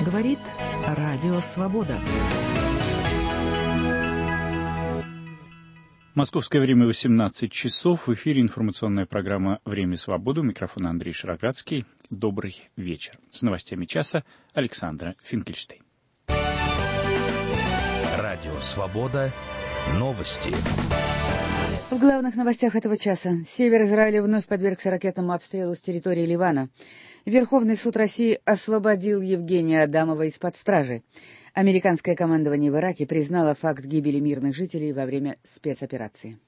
Говорит Радио Свобода. Московское время 18 часов. В эфире информационная программа «Время свободы». У микрофона Андрей Шароградский. Добрый вечер. С новостями часа Александра Финкельштейн. Радио Свобода. Новости. В главных новостях этого часа. Север Израиля вновь подвергся ракетному обстрелу с территории Ливана. Верховный суд России освободил Евгения Адамова из-под стражи. Американское командование в Ираке признало факт гибели мирных жителей во время спецоперации.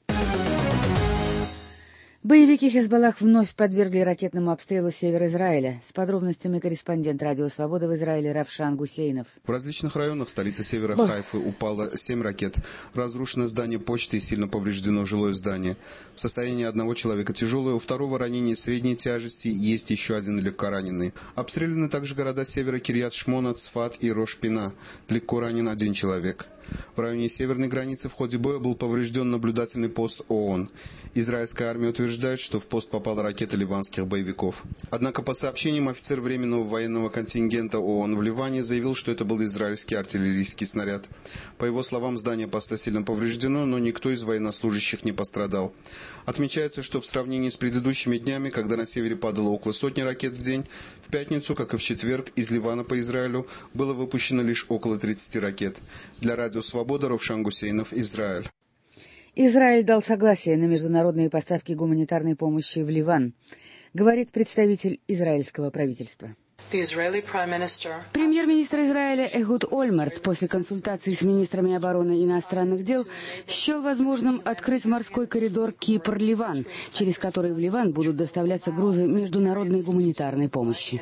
Боевики Хизбаллах вновь подвергли ракетному обстрелу север Израиля. С подробностями корреспондент Радио Свобода в Израиле Равшан Гусейнов. В различных районах столицы севера Хайфы упало 7 ракет. Разрушено здание почты и сильно повреждено жилое здание. Состояние одного человека тяжелое, у второго ранение средней тяжести, есть еще один легко раненый. Обстреляны также города севера Кирьят-Шмона, Цфат и Рош-Пина. Легко ранен один человек. В районе северной границы в ходе боя был поврежден наблюдательный пост ООН. Израильская армия утверждает, что в пост попала ракета ливанских боевиков. Однако, по сообщениям, офицер временного военного контингента ООН в Ливане заявил, что это был израильский артиллерийский снаряд. По его словам, здание поста сильно повреждено, но никто из военнослужащих не пострадал. Отмечается, что в сравнении с предыдущими днями, когда на севере падало около сотни ракет в день, в пятницу, как и в четверг, из Ливана по Израилю было выпущено лишь около 30 ракет. Для Радио Свобода, Равшан Гусейнов, Израиль. Израиль дал согласие на международные поставки гуманитарной помощи в Ливан, говорит представитель израильского правительства. Премьер-министр Израиля Эхуд Ольмерт после консультаций с министрами обороны и иностранных дел счел возможным открыть морской коридор Кипр-Ливан, через который в Ливан будут доставляться грузы международной гуманитарной помощи,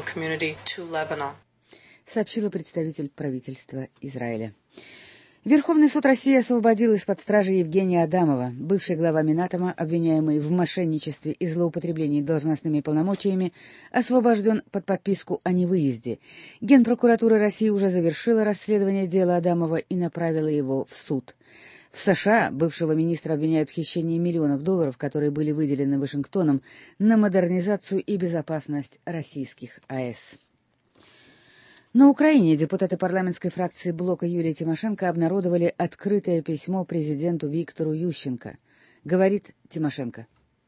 сообщила представитель правительства Израиля. Верховный суд России освободил из-под стражи Евгения Адамова, бывший глава Минатома, обвиняемый в мошенничестве и злоупотреблении должностными полномочиями, освобожден под подписку о невыезде. Генпрокуратура России уже завершила расследование дела Адамова и направила его в суд. В США бывшего министра обвиняют в хищении миллионов долларов, которые были выделены Вашингтоном на модернизацию и безопасность российских АЭС. На Украине депутаты парламентской фракции блока Юлии Тимошенко обнародовали открытое письмо президенту Виктору Ющенко. Говорит Тимошенко.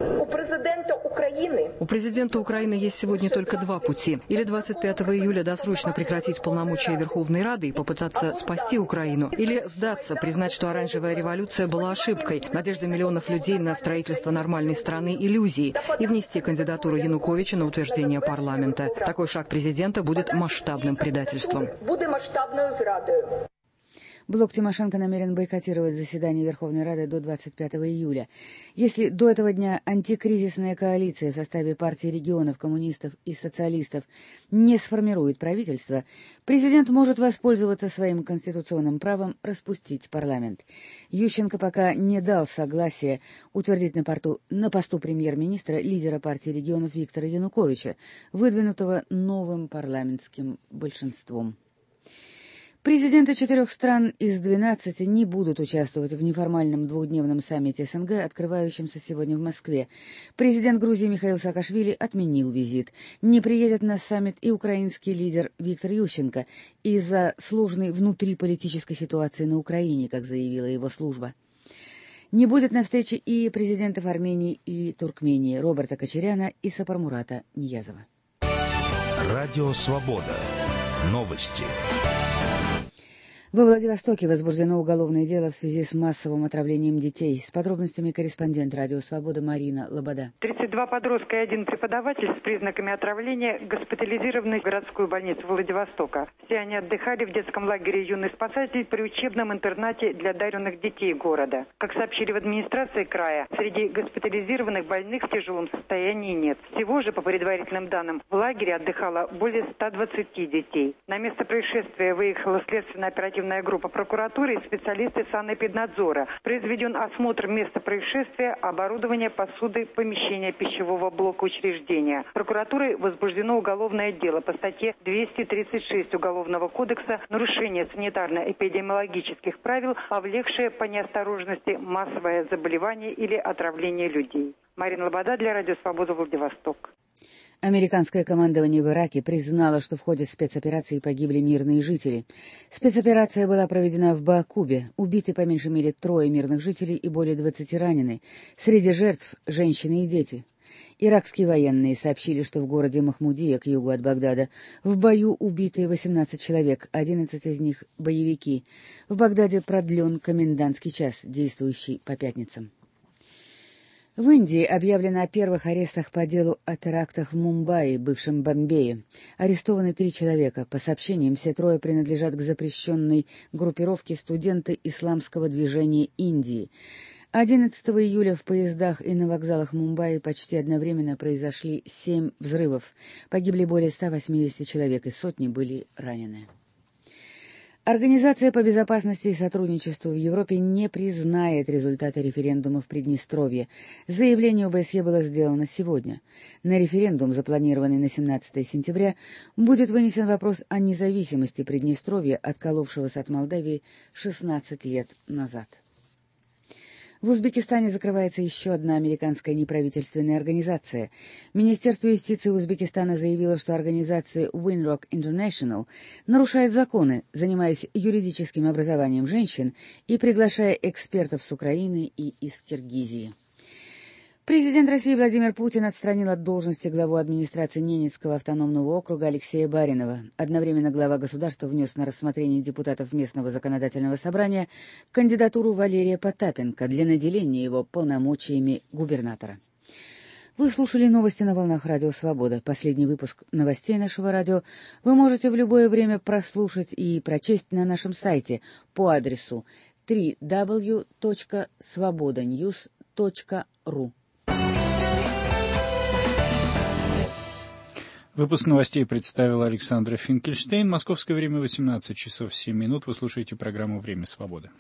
У президента Украины есть сегодня только два пути. Или 25 июля досрочно прекратить полномочия Верховной Рады и попытаться спасти Украину, или сдаться, признать, что оранжевая революция была ошибкой, надежда миллионов людей на строительство нормальной страны иллюзией, и внести кандидатуру Януковича на утверждение парламента. Такой шаг президента будет масштабным предательством. Блок Тимошенко намерен бойкотировать заседание Верховной Рады до 25 июля. Если до этого дня антикризисная коалиция в составе партии регионов, коммунистов и социалистов не сформирует правительство, президент может воспользоваться своим конституционным правом распустить парламент. Ющенко пока не дал согласия утвердить на посту премьер-министра лидера партии регионов Виктора Януковича, выдвинутого новым парламентским большинством. Президенты 4 стран из 12 не будут участвовать в неформальном двухдневном саммите СНГ, открывающемся сегодня в Москве. Президент Грузии Михаил Саакашвили отменил визит. Не приедет на саммит и украинский лидер Виктор Ющенко из-за сложной внутриполитической ситуации на Украине, как заявила его служба. Не будет на встрече и президентов Армении и Туркмении Роберта Кочаряна и Сапармурата Ниязова. Радио Свобода. Новости. Во Владивостоке возбуждено уголовное дело в связи с массовым отравлением детей. С подробностями корреспондент Радио Свобода Марина Лобода. 32 подростка и один преподаватель с признаками отравления госпитализированы в городскую больницу Владивостока. Все они отдыхали в детском лагере «Юный спасатель» при учебном интернате для одаренных детей города. Как сообщили в администрации края, среди госпитализированных больных в тяжелом состоянии нет. Всего же, по предварительным данным, в лагере отдыхало более 120 детей. На место происшествия выехала следственно-оперативная группа прокуратуры и специалисты санэпиднадзора. Произведен осмотр места происшествия, оборудования, посуды, помещения пищевого блока учреждения. Прокуратурой возбуждено уголовное дело по статье 236 Уголовного кодекса «Нарушение санитарно-эпидемиологических правил, повлекшее по неосторожности массовое заболевание или отравление людей». Марина Лобода для Радио Свобода, Владивосток. Американское командование в Ираке признало, что в ходе спецоперации погибли мирные жители. Спецоперация была проведена в Баакубе. Убиты по меньшей мере 3 мирных жителей и более 20 ранены. Среди жертв – женщины и дети. Иракские военные сообщили, что в городе Махмудия, к югу от Багдада, в бою убиты 18 человек, 11 из них – боевики. В Багдаде продлен комендантский час, действующий по пятницам. В Индии объявлено о первых арестах по делу о терактах в Мумбаи, бывшем Бомбее. Арестованы 3 человека. По сообщениям, все 3 принадлежат к запрещенной группировке студенты исламского движения Индии. 11 июля в поездах и на вокзалах Мумбаи почти одновременно произошли 7 взрывов. Погибли более 180 человек, и сотни были ранены. Организация по безопасности и сотрудничеству в Европе не признает результаты референдума в Приднестровье. Заявление ОБСЕ было сделано сегодня. На референдум, запланированный на 17 сентября, будет вынесен вопрос о независимости Приднестровья, отколовшегося от Молдавии 16 лет назад. В Узбекистане закрывается еще одна американская неправительственная организация. Министерство юстиции Узбекистана заявило, что организация Winrock International нарушает законы, занимаясь юридическим образованием женщин и приглашая экспертов с Украины и из Киргизии. Президент России Владимир Путин отстранил от должности главу администрации Ненецкого автономного округа Алексея Баринова. Одновременно глава государства внес на рассмотрение депутатов местного законодательного собрания кандидатуру Валерия Потапенко для наделения его полномочиями губернатора. Вы слушали новости на волнах Радио Свобода. Последний выпуск новостей нашего радио вы можете в любое время прослушать и прочесть на нашем сайте по адресу www.svobodanews.ru. Выпуск новостей представила Александра Финкельштейн. Московское время 18 часов 7 минут. Вы слушаете программу «Время свободы».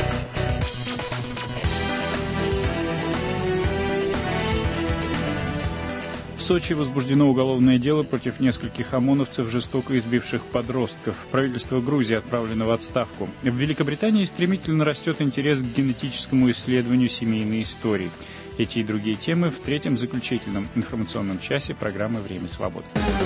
В Сочи возбуждено уголовное дело против нескольких ОМОНовцев, жестоко избивших подростков. Правительство Грузии отправлено в отставку. В Великобритании стремительно растет интерес к генетическому исследованию семейной истории. Эти и другие темы в третьем заключительном информационном часе программы «Время свободы».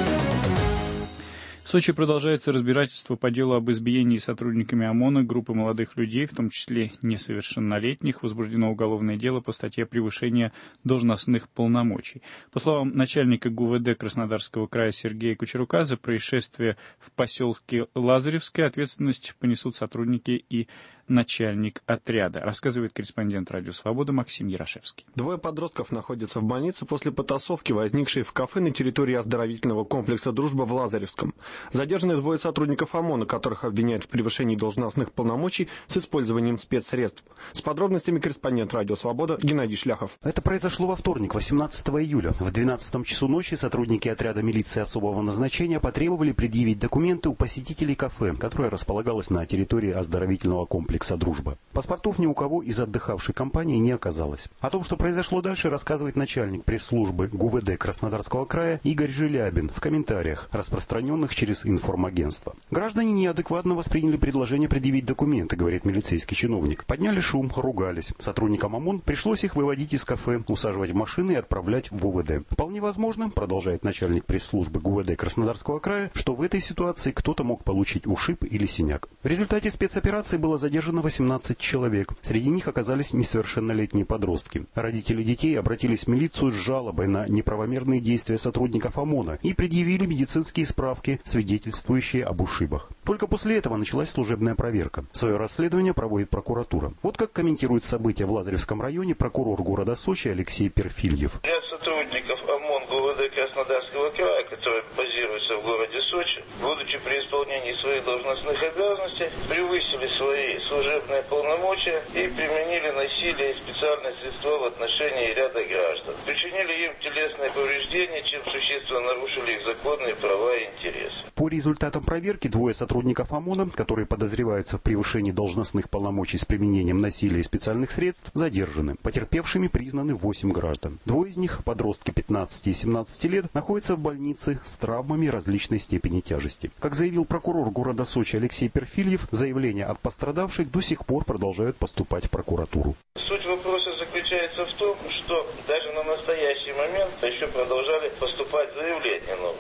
В Сочи продолжается разбирательство по делу об избиении сотрудниками ОМОНа группы молодых людей, в том числе несовершеннолетних. Возбуждено уголовное дело по статье «Превышение должностных полномочий». По словам начальника ГУВД Краснодарского края Сергея Кучерука, за происшествие в поселке Лазаревское ответственность понесут сотрудники и начальник отряда, рассказывает корреспондент «Радио Свобода» Максим Ярошевский. 2 подростков находятся в больнице после потасовки, возникшей в кафе на территории оздоровительного комплекса «Дружба» в Лазаревском. Задержаны 2 сотрудников ОМОНа, которых обвиняют в превышении должностных полномочий с использованием спецсредств. С подробностями корреспондент «Радио Свобода» Геннадий Шляхов. Это произошло во вторник, 18 июля. В 12 часу ночи сотрудники отряда милиции особого назначения потребовали предъявить документы у посетителей кафе, которое располагалось на территории оздоровительного комплекса «Дружба». Паспортов ни у кого из отдыхавшей компании не оказалось. О том, что произошло дальше, рассказывает начальник пресс-службы ГУВД Краснодарского края Игорь Желябин в комментариях, распространенных через информагентство. Граждане неадекватно восприняли предложение предъявить документы, говорит милицейский чиновник. Подняли шум, ругались. Сотрудникам ОМОН пришлось их выводить из кафе, усаживать в машины и отправлять в УВД. Вполне возможно, продолжает начальник пресс-службы ГУВД Краснодарского края, что в этой ситуации кто-то мог получить ушиб или синяк. В результате спецоперации было задержано 18 человек. Среди них оказались несовершеннолетние подростки. Родители детей обратились в милицию с жалобой на неправомерные действия сотрудников ОМОНа и предъявили медицинские справки, свидетельствующие об ушибах. Только после этого началась служебная проверка. Свое расследование проводит прокуратура. Вот как комментирует события в Лазаревском районе прокурор города Сочи Алексей Перфильев. Ряд сотрудников ОМОН ГУВД Краснодарского края, которые базируются в городе Сочи, будучи при исполнении своих должностных обязанностей, превысили свои служебные полномочия и применили насилие и специальные средства в отношении ряда граждан. Причинили им телесные повреждения, чем существенно нарушили их законные права и интересы. По результатам проверки 2 сотрудников ОМОНа, которые подозреваются в превышении должностных полномочий с применением насилия и специальных средств, задержаны. Потерпевшими признаны 8 граждан. 2 из них, подростки 15 и 17 лет, находятся в больнице с травмами различной степени тяжести. Как заявил прокурор города Сочи Алексей Перфильев, заявления от пострадавших до сих пор продолжают поступать в прокуратуру. Суть вопроса заключается в том, что даже на настоящий момент еще продолжали поступать заявления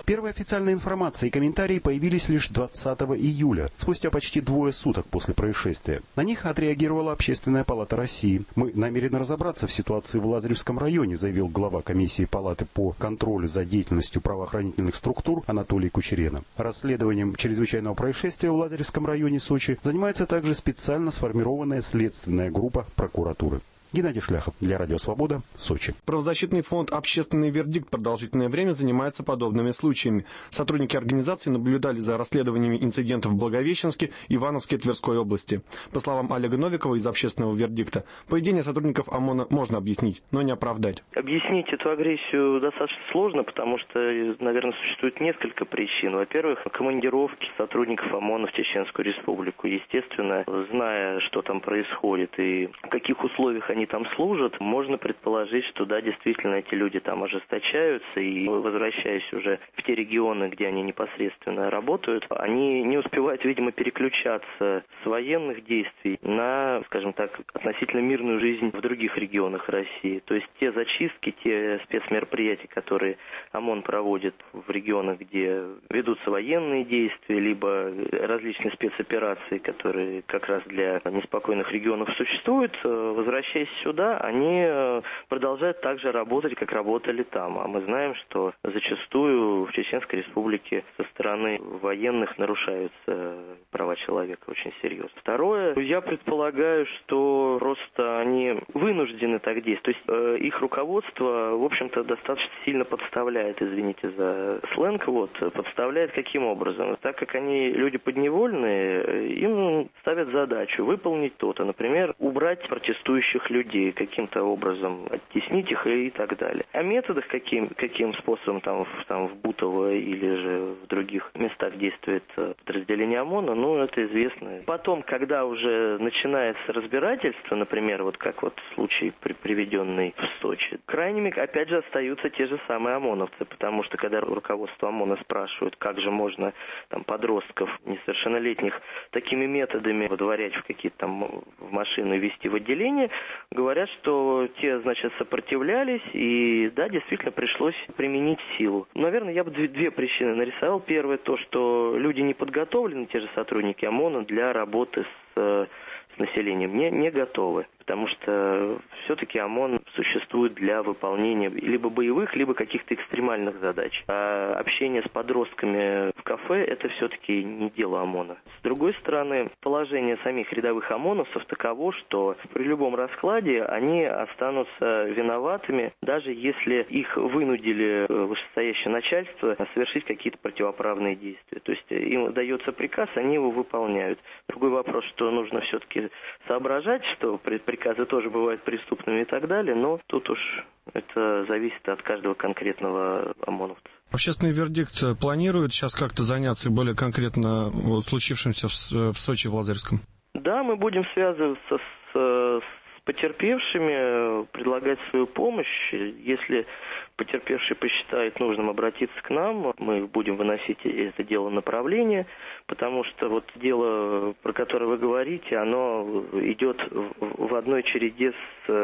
Первая официальная информация и комментарии появились лишь 20 июля, спустя почти 2 суток после происшествия. На них отреагировала Общественная палата России. «Мы намерены разобраться в ситуации в Лазаревском районе», заявил глава комиссии палаты по контролю за деятельностью правоохранительных структур Анатолий Кучерена. Расследованием чрезвычайного происшествия в Лазаревском районе Сочи занимается также специально сформированная следственная группа прокуратуры. Геннадий Шляхов для Радио Свобода, Сочи. Правозащитный фонд «Общественный вердикт» продолжительное время занимается подобными случаями. Сотрудники организации наблюдали за расследованиями инцидентов в Благовещенске, Ивановской и Тверской области. По словам Олега Новикова из «Общественного вердикта», поведение сотрудников ОМОНа можно объяснить, но не оправдать. Объяснить эту агрессию достаточно сложно, потому что, наверное, существует несколько причин. Во-первых, командировки сотрудников ОМОНа в Чеченскую Республику. Естественно, зная, что там происходит и в каких условиях они там служат, можно предположить, что да, действительно эти люди там ожесточаются, и возвращаясь уже в те регионы, где они непосредственно работают, они не успевают, видимо, переключаться с военных действий на, скажем так, относительно мирную жизнь в других регионах России. То есть те зачистки, те спецмероприятия, которые ОМОН проводит в регионах, где ведутся военные действия, либо различные спецоперации, которые как раз для неспокойных регионов существуют, возвращаясь сюда, они продолжают так же работать, как работали там. А мы знаем, что зачастую в Чеченской Республике со стороны военных нарушаются права человека очень серьезно. Второе, я предполагаю, что просто они вынуждены так действовать. То есть их руководство, в общем-то, достаточно сильно подставляет, извините за сленг, подставляет каким образом? Так как они люди подневольные, им ставят задачу выполнить то-то, например, убрать протестующих людей, каким-то образом оттеснить их и так далее. О методах, каким способом там в Бутово или же в других местах действует подразделение ОМОНа, это известно. Потом, когда уже начинается разбирательство, например, как случай приведенный в Сочи, крайними, опять же, остаются те же самые ОМОНовцы, потому что когда руководство ОМОНа спрашивают, как же можно подростков несовершеннолетних такими методами выдворять в какие-то там в машины и везти в отделение, говорят, что те, сопротивлялись, и да, действительно пришлось применить силу. Наверное, я бы две причины нарисовал. Первое, то, что люди не подготовлены, те же сотрудники ОМОНа, для работы с населением, не готовы. Потому что все-таки ОМОН существует для выполнения либо боевых, либо каких-то экстремальных задач. А общение с подростками в кафе – это все-таки не дело ОМОНа. С другой стороны, положение самих рядовых ОМОНовцев таково, что при любом раскладе они останутся виноватыми, даже если их вынудили вышестоящее начальство совершить какие-то противоправные действия. То есть им дается приказ, они его выполняют. Другой вопрос, что нужно все-таки соображать, что приказы тоже бывают преступными и так далее, но тут уж это зависит от каждого конкретного ОМОНовца. Общественный вердикт планирует сейчас как-то заняться более конкретно случившимся в Сочи, в Лазаревском? Да, мы будем связываться с потерпевшими, предлагать свою помощь. Если потерпевший посчитает нужным обратиться к нам, мы будем выносить это дело в направление, потому что дело, про которое вы говорите, оно идет в одной череде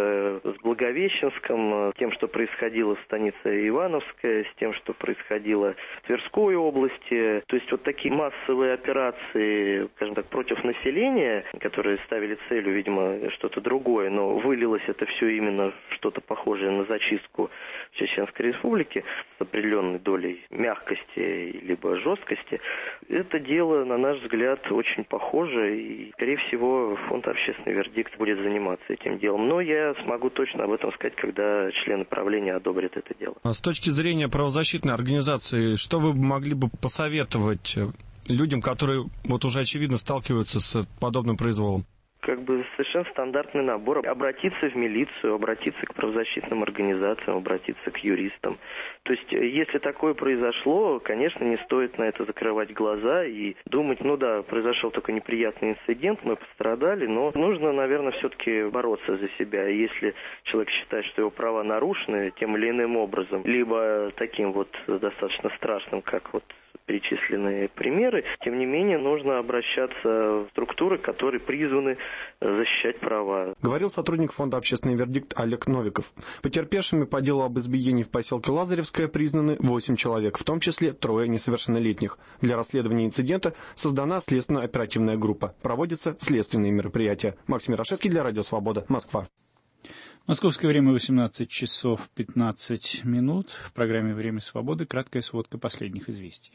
с Благовещенском, тем, что происходило в станице Ивановская, с тем, что происходило в Тверской области. То есть такие массовые операции, скажем так, против населения, которые ставили целью, видимо, что-то другое, но вылилось это все именно в что-то похожее на зачистку в Чеченской Республике с определенной долей мягкости либо жесткости. Это дело, на наш взгляд, очень похоже, и, скорее всего, фонд «Общественный вердикт» будет заниматься этим делом. Но я смогу точно об этом сказать, когда члены правления одобрят это дело. С точки зрения правозащитной организации, что вы могли бы посоветовать людям, которые уже очевидно сталкиваются с подобным произволом? Совершенно стандартный набор. Обратиться в милицию, обратиться к правозащитным организациям, обратиться к юристам. То есть, если такое произошло, конечно, не стоит на это закрывать глаза и думать, произошел только неприятный инцидент, мы пострадали, но нужно, наверное, все-таки бороться за себя. Если человек считает, что его права нарушены тем или иным образом, либо таким достаточно страшным, как перечисленные примеры. Тем не менее, нужно обращаться в структуры, которые призваны защищать права. Говорил сотрудник фонда «Общественный вердикт» Олег Новиков. Потерпевшими по делу об избиении в поселке Лазаревское признаны 8 человек, в том числе 3 несовершеннолетних. Для расследования инцидента создана следственно-оперативная группа. Проводятся следственные мероприятия. Максим Ярошевский для Радио Свобода, Москва. Московское время 18 часов 15 минут. В программе «Время свободы» краткая сводка последних известий.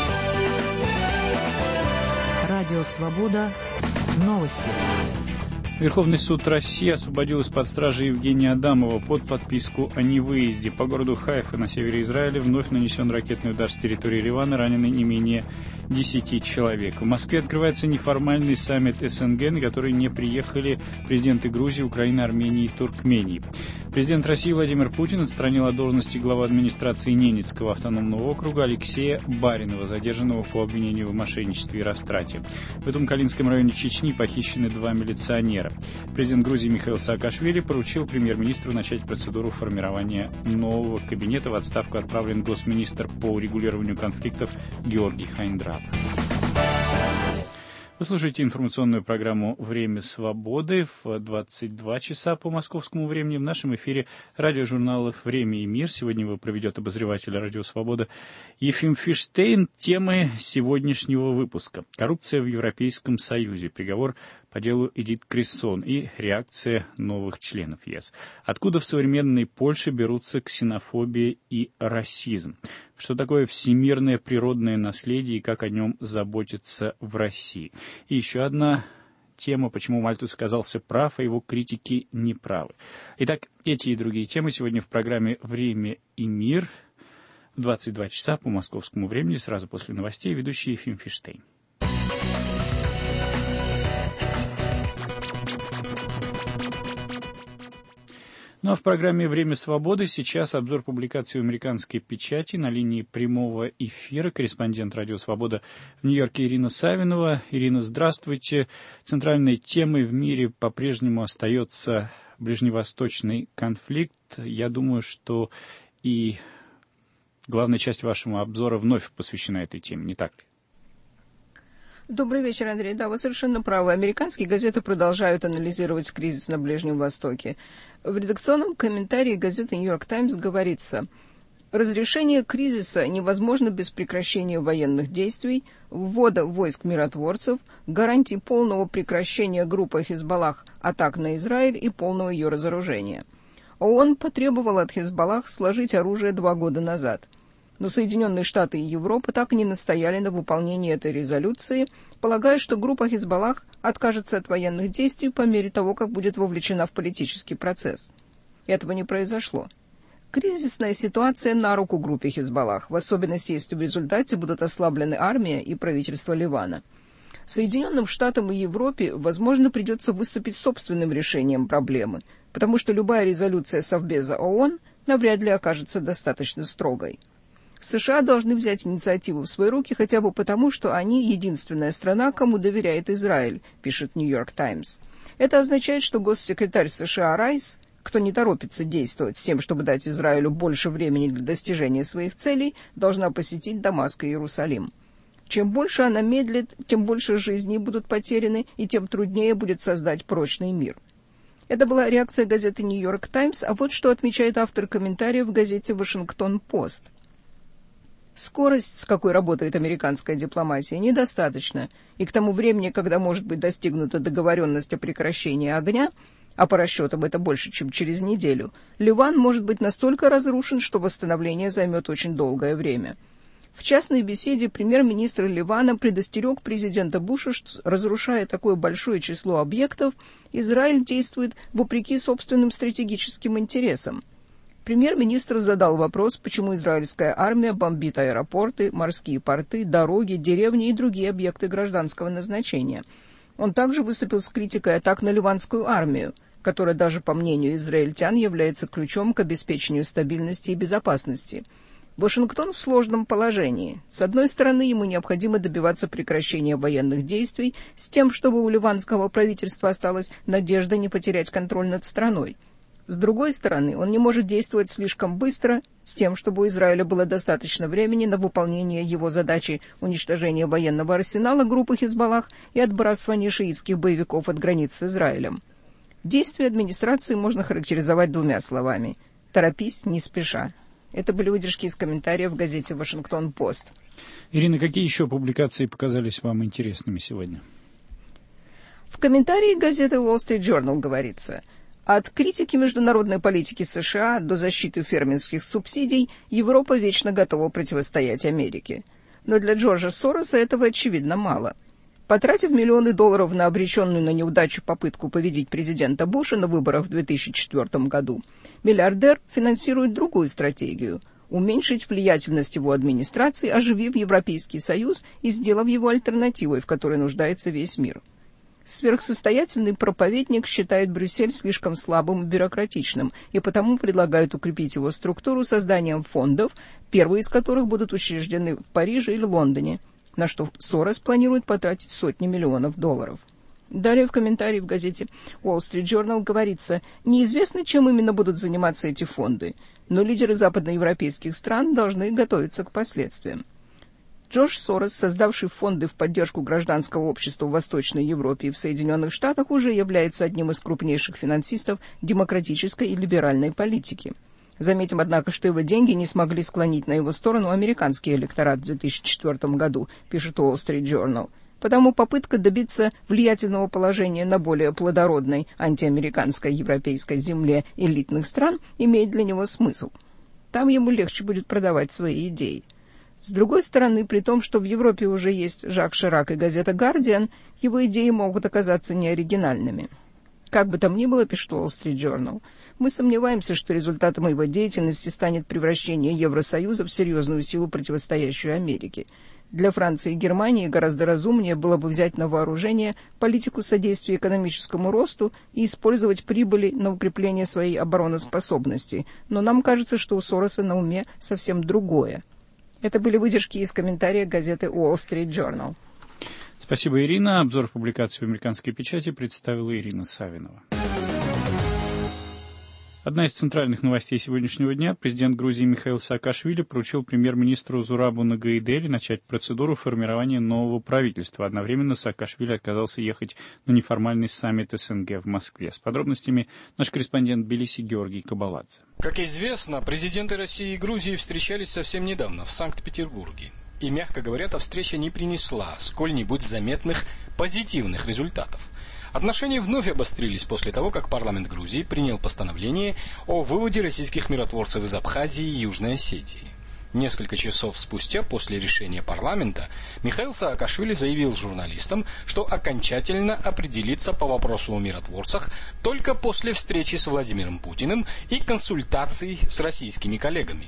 Радио Свобода. Новости. Верховный суд России освободил из-под стражи Евгения Адамова под подписку о невыезде. По городу Хайфа на севере Израиля вновь нанесен ракетный удар с территории Ливана, ранены не менее 10 человек. В Москве открывается неформальный саммит СНГ, на который не приехали президенты Грузии, Украины, Армении и Туркмении. Президент России Владимир Путин отстранил от должности главы администрации Ненецкого автономного округа Алексея Баринова, задержанного по обвинению в мошенничестве и растрате. В этом Калинском районе Чечни похищены 2 милиционера. Президент Грузии Михаил Саакашвили поручил премьер-министру начать процедуру формирования нового кабинета. В отставку отправлен госминистр по урегулированию конфликтов Георгий Хайндраб. Вы слушаете информационную программу «Время свободы» в 22 часа по московскому времени. В нашем эфире радиожурналов «Время и мир». Сегодня его проведет обозреватель «Радио Свобода» Ефим Фиштейн. Темы сегодняшнего выпуска: коррупция в Европейском Союзе, приговор по делу Эдит Крессон и реакция новых членов ЕС. Откуда в современной Польше берутся ксенофобия и расизм? Что такое всемирное природное наследие и как о нем заботиться в России? И еще одна тема: почему Мальтус оказался прав, а его критики неправы. Итак, эти и другие темы сегодня в программе «Время и мир» в 22 часа по московскому времени, сразу после новостей, ведущий Ефим Фиштейн. Ну а в программе «Время свободы» сейчас обзор публикаций в американской печати. На линии прямого эфира корреспондент «Радио Свобода» в Нью-Йорке Ирина Савинова. Ирина, здравствуйте. Центральной темой в мире по-прежнему остается ближневосточный конфликт. Я думаю, что и главная часть вашего обзора вновь посвящена этой теме, не так ли? Добрый вечер, Андрей. Да, вы совершенно правы. Американские газеты продолжают анализировать кризис на Ближнем Востоке. В редакционном комментарии газеты «Нью-Йорк Таймс» говорится: разрешение кризиса невозможно без прекращения военных действий, ввода войск миротворцев, гарантий полного прекращения группы Хизбаллах атак на Израиль и полного ее разоружения. ООН потребовала от Хизбаллах сложить оружие 2 года назад. Но Соединенные Штаты и Европа так и не настояли на выполнении этой резолюции, полагая, что группа Хизбаллах откажется от военных действий по мере того, как будет вовлечена в политический процесс. Этого не произошло. Кризисная ситуация на руку группе Хизбаллах, в особенности, если в результате будут ослаблены армия и правительство Ливана. Соединенным Штатам и Европе, возможно, придется выступить с собственным решением проблемы, потому что любая резолюция Совбеза ООН навряд ли окажется достаточно строгой. США должны взять инициативу в свои руки хотя бы потому, что они единственная страна, кому доверяет Израиль, пишет «Нью-Йорк Таймс». Это означает, что госсекретарь США Райс, кто не торопится действовать с тем, чтобы дать Израилю больше времени для достижения своих целей, должна посетить Дамаск и Иерусалим. Чем больше она медлит, тем больше жизней будут потеряны, и тем труднее будет создать прочный мир. Это была реакция газеты «Нью-Йорк Таймс», а вот что отмечает автор комментария в газете «Вашингтон-Пост». Скорость, с какой работает американская дипломатия, недостаточна, и к тому времени, когда может быть достигнута договоренность о прекращении огня, а по расчетам это больше, чем через неделю, Ливан может быть настолько разрушен, что восстановление займет очень долгое время. В частной беседе премьер-министр Ливана предостерег президента Буша, что, разрушая такое большое число объектов, Израиль действует вопреки собственным стратегическим интересам. Премьер-министр задал вопрос, почему израильская армия бомбит аэропорты, морские порты, дороги, деревни и другие объекты гражданского назначения. Он также выступил с критикой атак на ливанскую армию, которая даже, по мнению израильтян, является ключом к обеспечению стабильности и безопасности. Вашингтон в сложном положении. С одной стороны, ему необходимо добиваться прекращения военных действий с тем, чтобы у ливанского правительства осталась надежда не потерять контроль над страной. С другой стороны, он не может действовать слишком быстро, с тем, чтобы у Израиля было достаточно времени на выполнение его задачи уничтожения военного арсенала группы Хизбаллах и отбрасывания шиитских боевиков от границ с Израилем. Действия администрации можно характеризовать двумя словами: «торопись, не спеша». Это были выдержки из комментариев в газете «Вашингтон-Пост». Ирина, какие еще публикации показались вам интересными сегодня? В комментарии газеты Wall Street Journal говорится: от критики международной политики США до защиты фермерских субсидий Европа вечно готова противостоять Америке. Но для Джорджа Сороса этого, очевидно, мало. Потратив миллионы долларов на обреченную на неудачу попытку победить президента Буша на выборах в 2004 году, миллиардер финансирует другую стратегию – уменьшить влиятельность его администрации, оживив Европейский Союз и сделав его альтернативой, в которой нуждается весь мир. Сверхсостоятельный проповедник считает Брюссель слишком слабым и бюрократичным, и потому предлагает укрепить его структуру созданием фондов, первые из которых будут учреждены в Париже или Лондоне, на что Сорос планирует потратить сотни миллионов долларов. Далее в комментарии в газете Wall Street Journal говорится: неизвестно, чем именно будут заниматься эти фонды, но лидеры западноевропейских стран должны готовиться к последствиям. Джордж Сорос, создавший фонды в поддержку гражданского общества в Восточной Европе и в Соединенных Штатах, уже является одним из крупнейших финансистов демократической и либеральной политики. Заметим, однако, что его деньги не смогли склонить на его сторону американский электорат в 2004 году, пишет Wall Street Journal. Потому попытка добиться влиятельного положения на более плодородной антиамериканской европейской земле элитных стран имеет для него смысл. Там ему легче будет продавать свои идеи. С другой стороны, при том, что в Европе уже есть Жак Ширак и газета «Гардиан», его идеи могут оказаться неоригинальными. Как бы там ни было, пишет Wall Street Journal, мы сомневаемся, что результатом его деятельности станет превращение Евросоюза в серьезную силу, противостоящую Америке. Для Франции и Германии гораздо разумнее было бы взять на вооружение политику содействия экономическому росту и использовать прибыли на укрепление своей обороноспособности. Но нам кажется, что у Сороса на уме совсем другое. Это были выдержки из комментария газеты Wall Street Journal. Спасибо, Ирина. Обзор публикаций в американской печати представила Ирина Савинова. Одна из центральных новостей сегодняшнего дня. Президент Грузии Михаил Саакашвили поручил премьер-министру Зурабу Нагоидели начать процедуру формирования нового правительства. Одновременно Саакашвили отказался ехать на неформальный саммит СНГ в Москве. С подробностями наш корреспондент в Тбилиси Георгий Кабаладзе. Как известно, президенты России и Грузии встречались совсем недавно в Санкт-Петербурге. И, мягко говоря, эта встреча не принесла сколь-нибудь заметных позитивных результатов. Отношения вновь обострились после того, как парламент Грузии принял постановление о выводе российских миротворцев из Абхазии и Южной Осетии. Несколько часов спустя после решения парламента Михаил Саакашвили заявил журналистам, что окончательно определится по вопросу о миротворцах только после встречи с Владимиром Путиным и консультаций с российскими коллегами.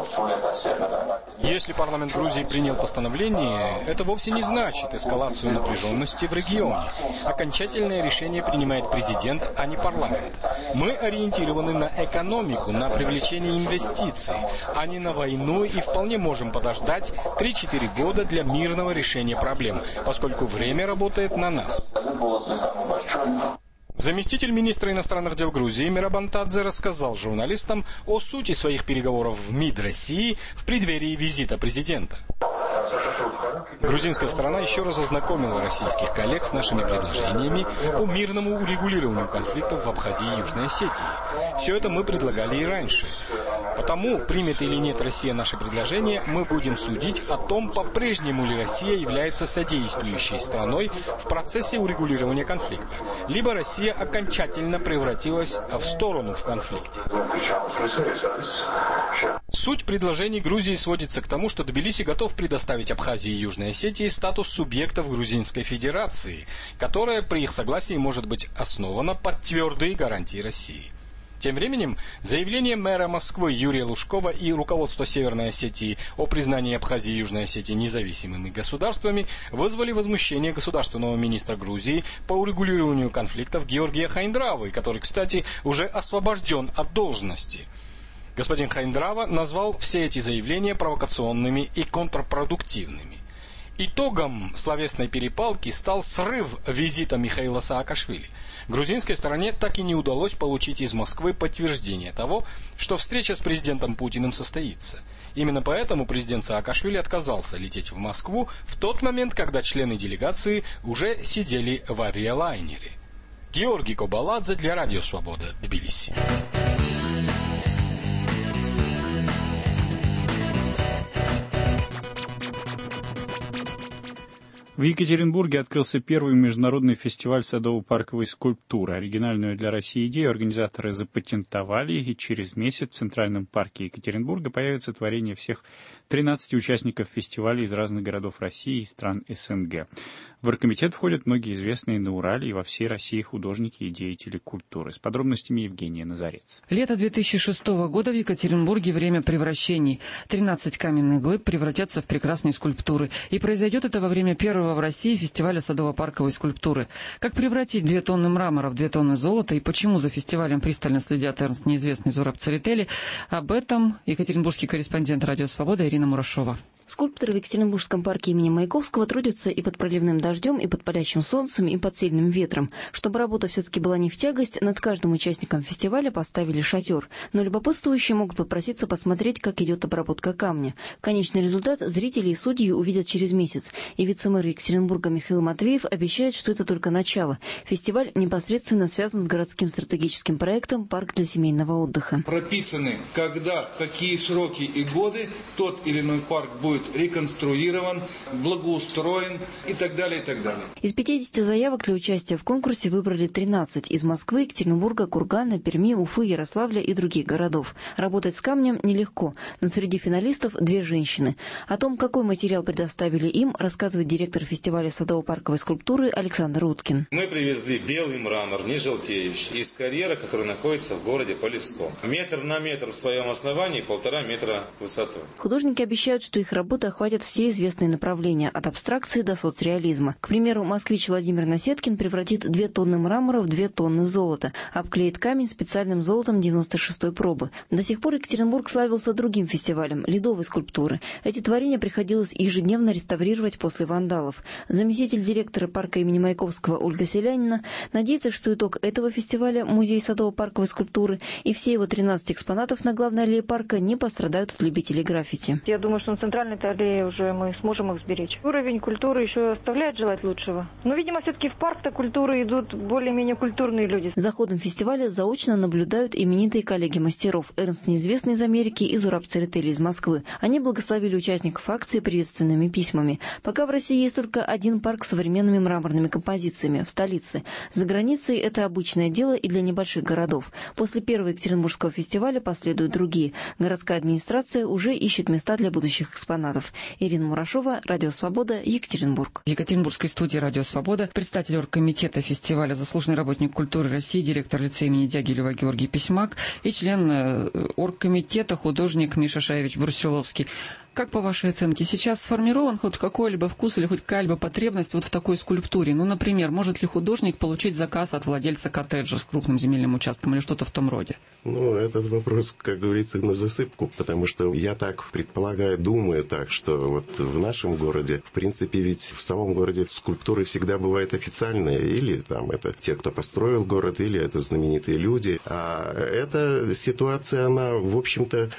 Если парламент Грузии принял постановление, это вовсе не значит эскалацию напряженности в регионе. Окончательное решение принимает президент, а не парламент. Мы ориентированы на экономику, на привлечение инвестиций, а не на войну, и вполне можем подождать 3-4 года для мирного решения проблем, поскольку время работает на нас. Заместитель министра иностранных дел Грузии Мирабантадзе рассказал журналистам о сути своих переговоров в МИД России в преддверии визита президента. Грузинская сторона еще раз ознакомила российских коллег с нашими предложениями по мирному урегулированию конфликтов в Абхазии и Южной Осетии. Все это мы предлагали и раньше. Потому, примет или нет Россия наше предложение, мы будем судить о том, по-прежнему ли Россия является содействующей страной в процессе урегулирования конфликта, либо Россия окончательно превратилась в сторону в конфликте. Суть предложений Грузии сводится к тому, что Тбилиси готов предоставить Абхазии и Южной Осетии статус субъектов Грузинской Федерации, которая при их согласии может быть основана под твердые гарантии России. Тем временем, заявление мэра Москвы Юрия Лужкова и руководства Северной Осетии о признании Абхазии и Южной Осетии независимыми государствами вызвали возмущение государственного министра Грузии по урегулированию конфликтов Георгия Хайндравы, который, кстати, уже освобожден от должности. Господин Хайндрава назвал все эти заявления провокационными и контрпродуктивными. Итогом словесной перепалки стал срыв визита Михаила Саакашвили. Грузинской стороне так и не удалось получить из Москвы подтверждение того, что встреча с президентом Путиным состоится. Именно поэтому президент Саакашвили отказался лететь в Москву в тот момент, когда члены делегации уже сидели в авиалайнере. Георгий Кобаладзе для Радио Свобода, Тбилиси. В Екатеринбурге открылся первый международный фестиваль садово-парковой скульптуры. Оригинальную для России идею организаторы запатентовали, и через месяц в Центральном парке Екатеринбурга появится творение всех 13 участников фестиваля из разных городов России и стран СНГ. В оргкомитет входят многие известные на Урале и во всей России художники и деятели культуры. С подробностями Евгения Назарец. Лето 2006 года в Екатеринбурге время превращений. 13 каменных глыб превратятся в прекрасные скульптуры. И произойдет это во время первого в России фестиваля садово-парковой скульптуры. Как превратить 2 тонны мрамора в 2 тонны золота и почему за фестивалем пристально следят Эрнст неизвестный Зураб Церетели, об этом екатеринбургский корреспондент Радио Свобода Ирина Мурашова. Скульпторы в Екатеринбургском парке имени Маяковского трудятся и под проливным дождем, и под палящим солнцем, и под сильным ветром. Чтобы работа все-таки была не в тягость, над каждым участником фестиваля поставили шатер. Но любопытствующие могут попроситься посмотреть, как идет обработка камня. Конечный результат зрители и судьи увидят через месяц. И вице-мэр Екатеринбурга Михаил Матвеев обещает, что это только начало. Фестиваль непосредственно связан с городским стратегическим проектом «Парк для семейного отдыха». Прописаны, когда, в какие сроки и годы тот или иной парк будет реконструирован, благоустроен и так далее, и так далее. Из 50 заявок для участия в конкурсе выбрали 13 из Москвы, Екатеринбурга, Кургана, Перми, Уфы, Ярославля и других городов. Работать с камнем нелегко, но среди финалистов 2 женщины. О том, какой материал предоставили им, рассказывает директор фестиваля садово-парковой скульптуры Александр Уткин. Мы привезли белый мрамор, не желтеющий, из карьера, который находится в городе Полевском. Метр на метр в своем основании, 1,5 метра высотой. Художники обещают, что их работы охватят все известные направления, от абстракции до соцреализма. К примеру, москвич Владимир Насеткин превратит 2 тонны мрамора в 2 тонны золота, обклеит камень специальным золотом 96-й пробы. До сих пор Екатеринбург славился другим фестивалем – ледовой скульптуры. Эти творения приходилось ежедневно реставрировать после вандалов. Заместитель директора парка имени Маяковского Ольга Селянина надеется, что итог этого фестиваля – музей садово-парковой скульптуры и все его 13 экспонатов на главной аллее парка не пострадают от любителей граффити. Я думаю, что на центральной аллее уже мы сможем их сберечь. Уровень культуры еще оставляет желать лучшего. Но, видимо, все-таки в парк-то культуры идут более-менее культурные люди. За ходом фестиваля заочно наблюдают именитые коллеги мастеров Эрнст неизвестный из Америки и Зураб Церетели из Москвы. Они благословили участников акции приветственными письмами. Пока в России есть только один парк с современными мраморными композициями в столице. За границей это обычное дело и для небольших городов. После первого Екатеринбургского фестиваля последуют другие. Городская администрация уже ищет места для будущих экспонатов. Ирина Мурашова, Радио Свобода, Екатеринбург. В Екатеринбургской студии Радио Свобода председатель оргкомитета фестиваля, заслуженный работник культуры России, директор лицея имени Дягилева Георгий Письмак и член оргкомитета художник Миша Шаевич-Брусиловский. Как по вашей оценке, сейчас сформирован хоть какой-либо вкус или хоть какая-либо потребность вот в такой скульптуре? Ну, например, может ли художник получить заказ от владельца коттеджа с крупным земельным участком или что-то в том роде? Ну, этот вопрос, как говорится, на засыпку, потому что я так предполагаю, думаю так, что вот в нашем городе, в принципе, ведь в самом городе скульптуры всегда бывают официальные, или там это те, кто построил город, или это знаменитые люди. А эта ситуация, она, в общем-то,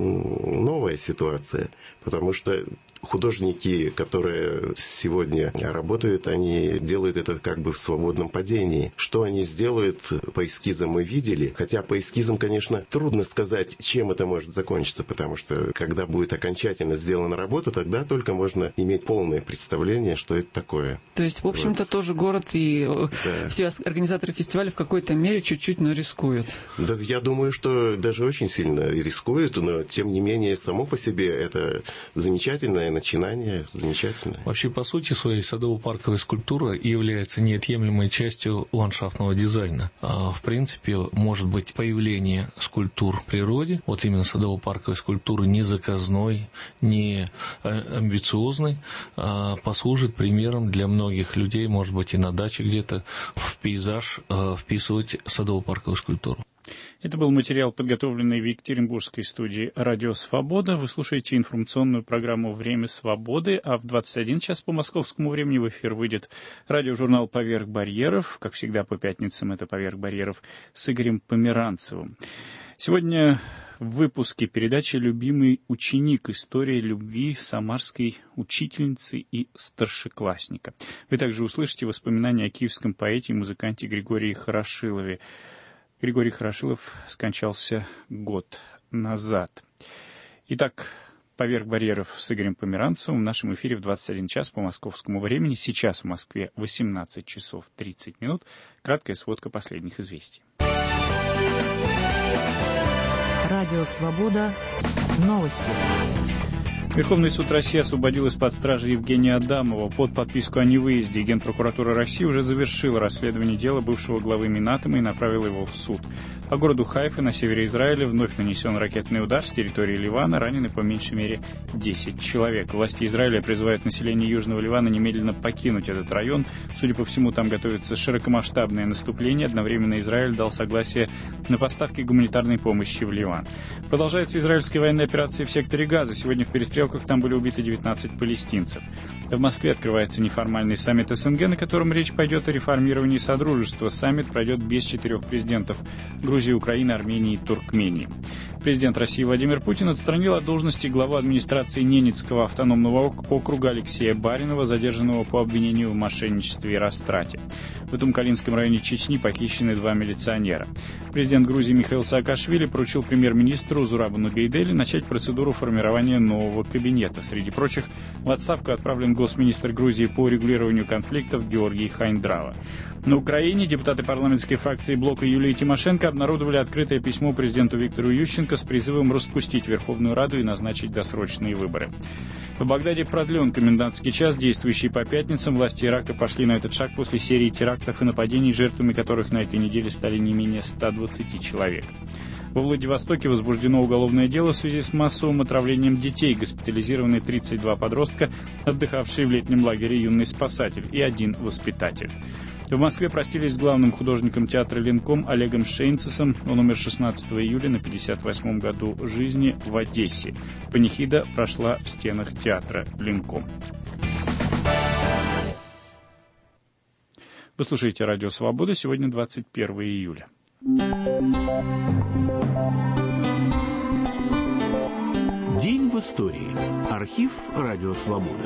новая ситуация, потому что художники, которые сегодня работают, они делают это как бы в свободном падении. Что они сделают, по эскизам мы видели, хотя по эскизам, конечно, трудно сказать, чем это может закончиться, потому что когда будет окончательно сделана работа, тогда только можно иметь полное представление, что это такое. То есть, в общем-то, вот. Тоже город и все организаторы фестиваля в какой-то мере чуть-чуть, но рискуют. Да, я думаю, что даже очень сильно рискуют, но тем не менее, само по себе это замечательное начинание, замечательное. Вообще, по сути своей, садово-парковая скульптура является неотъемлемой частью ландшафтного дизайна. В принципе, может быть появление скульптур в природе, вот именно садово-парковой скульптуры, не заказной, не амбициозной, послужит примером для многих людей, может быть, и на даче где-то в пейзаж вписывать садово-парковую скульптуру. Это был материал, подготовленный в Екатеринбургской студии «Радио Свобода». Вы слушаете информационную программу «Время свободы», а в 21 час по московскому времени в эфир выйдет радиожурнал «Поверх барьеров». Как всегда, по пятницам это «Поверх барьеров» с Игорем Померанцевым. Сегодня в выпуске передачи «Любимый ученик. История любви самарской учительницы и старшеклассника». Вы также услышите воспоминания о киевском поэте и музыканте Григории Хорошилове. Григорий Хорошилов скончался год назад. Итак, «Поверх барьеров» с Игорем Померанцевым в нашем эфире в 21 час по московскому времени. Сейчас в Москве 18 часов 30 минут. Краткая сводка последних известий. Радио «Свобода». Новости. Верховный суд России освободил из-под стражи Евгения Адамова. Под подписку о невыезде Генпрокуратура России уже завершила расследование дела бывшего главы Минатома и направила его в суд. По городу Хайфа на севере Израиля вновь нанесен ракетный удар с территории Ливана. Ранены по меньшей мере 10 человек. Власти Израиля призывают население Южного Ливана немедленно покинуть этот район. Судя по всему, там готовится широкомасштабное наступление. Одновременно Израиль дал согласие на поставки гуманитарной помощи в Ливан. Продолжается израильская военная операция в секторе Газа. Сегодня в перестрелках там были убиты 19 палестинцев. В Москве открывается неформальный саммит СНГ, на котором речь пойдет о реформировании Содружества. Саммит пройдет без 4 президентов Грузии, Украины, Армении и Туркмении. Президент России Владимир Путин отстранил от должности главу администрации Ненецкого автономного округа Алексея Баринова, задержанного по обвинению в мошенничестве и растрате. В Тукмакалинском районе Чечни похищены 2 милиционера. Президент Грузии Михаил Саакашвили поручил премьер-министру Зурабу Нагайдели начать процедуру формирования нового кабинета. Среди прочих, в отставку отправлен госминистр Грузии по урегулированию конфликтов Георгий Хайндрава. На Украине депутаты парламентской фракции блока Юлии Тимошенко обнародовали открытое письмо президенту Виктору Ющенко с призывом распустить Верховную Раду и назначить досрочные выборы. В Багдаде продлен комендантский час, действующий по пятницам. Власти Ирака пошли на этот шаг после серии терактов и нападений, жертвами которых на этой неделе стали не менее 120 человек. Во Владивостоке возбуждено уголовное дело в связи с массовым отравлением детей. Госпитализированы 32 подростка, отдыхавшие в летнем лагере «Юный спасатель», и 1 воспитатель. В Москве простились с главным художником театра «Ленком» Олегом Шейнцесом. Он умер 16 июля на 58-м году жизни в Одессе. Панихида прошла в стенах театра «Ленком». Вы слушаете «Радио Свобода». Сегодня 21 июля. День в истории. Архив «Радио Свобода».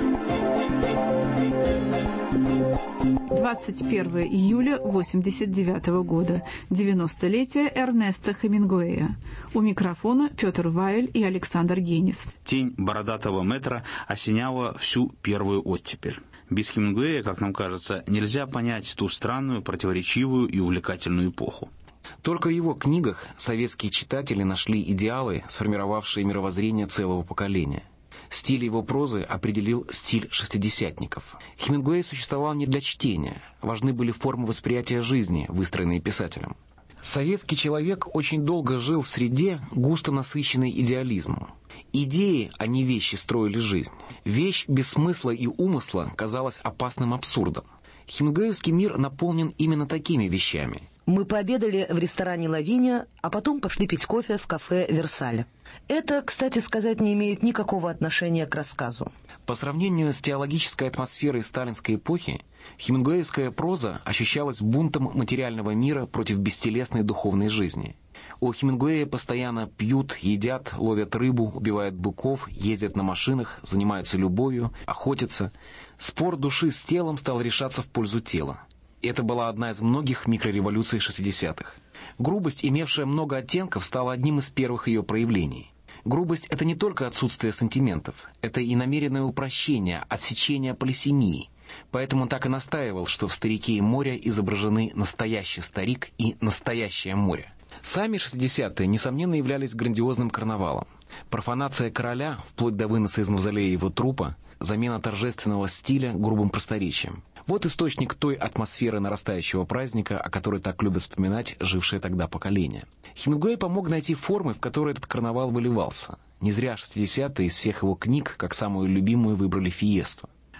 21 июля 1989 года. 90-летие Эрнеста Хемингуэя. У микрофона Петр Вайль и Александр Генис. Тень бородатого мэтра осеняла всю первую оттепель. Без Хемингуэя, как нам кажется, нельзя понять ту странную, противоречивую и увлекательную эпоху. Только в его книгах советские читатели нашли идеалы, сформировавшие мировоззрение целого поколения. Стиль его прозы определил стиль шестидесятников. Хемингуэй существовал не для чтения, важны были формы восприятия жизни, выстроенные писателем. Советский человек очень долго жил в среде, густо насыщенной идеализмом. Идеи, а не вещи, строили жизнь. Вещь без смысла и умысла казалась опасным абсурдом. Хемингуэевский мир наполнен именно такими вещами. Мы пообедали в ресторане «Лавиния», а потом пошли пить кофе в кафе «Версаль». Это, кстати сказать, не имеет никакого отношения к рассказу. По сравнению с теологической атмосферой сталинской эпохи, хемингуэевская проза ощущалась бунтом материального мира против бестелесной духовной жизни. У Хемингуэя постоянно пьют, едят, ловят рыбу, убивают быков, ездят на машинах, занимаются любовью, охотятся. Спор души с телом стал решаться в пользу тела. Это была одна из многих микрореволюций 60-х. Грубость, имевшая много оттенков, стала одним из первых ее проявлений. Грубость — это не только отсутствие сантиментов, это и намеренное упрощение, отсечение полисемии. Поэтому он так и настаивал, что в «Старике и море» изображены настоящий старик и настоящее море. Сами 60-е, несомненно, являлись грандиозным карнавалом. Профанация короля, вплоть до выноса из мавзолея его трупа, замена торжественного стиля грубым просторечием. Вот источник той атмосферы нарастающего праздника, о которой так любят вспоминать жившее тогда поколение. Хемингуэй помог найти формы, в которые этот карнавал выливался. Не зря 60-е из всех его книг, как самую любимую, выбрали «Фиесту».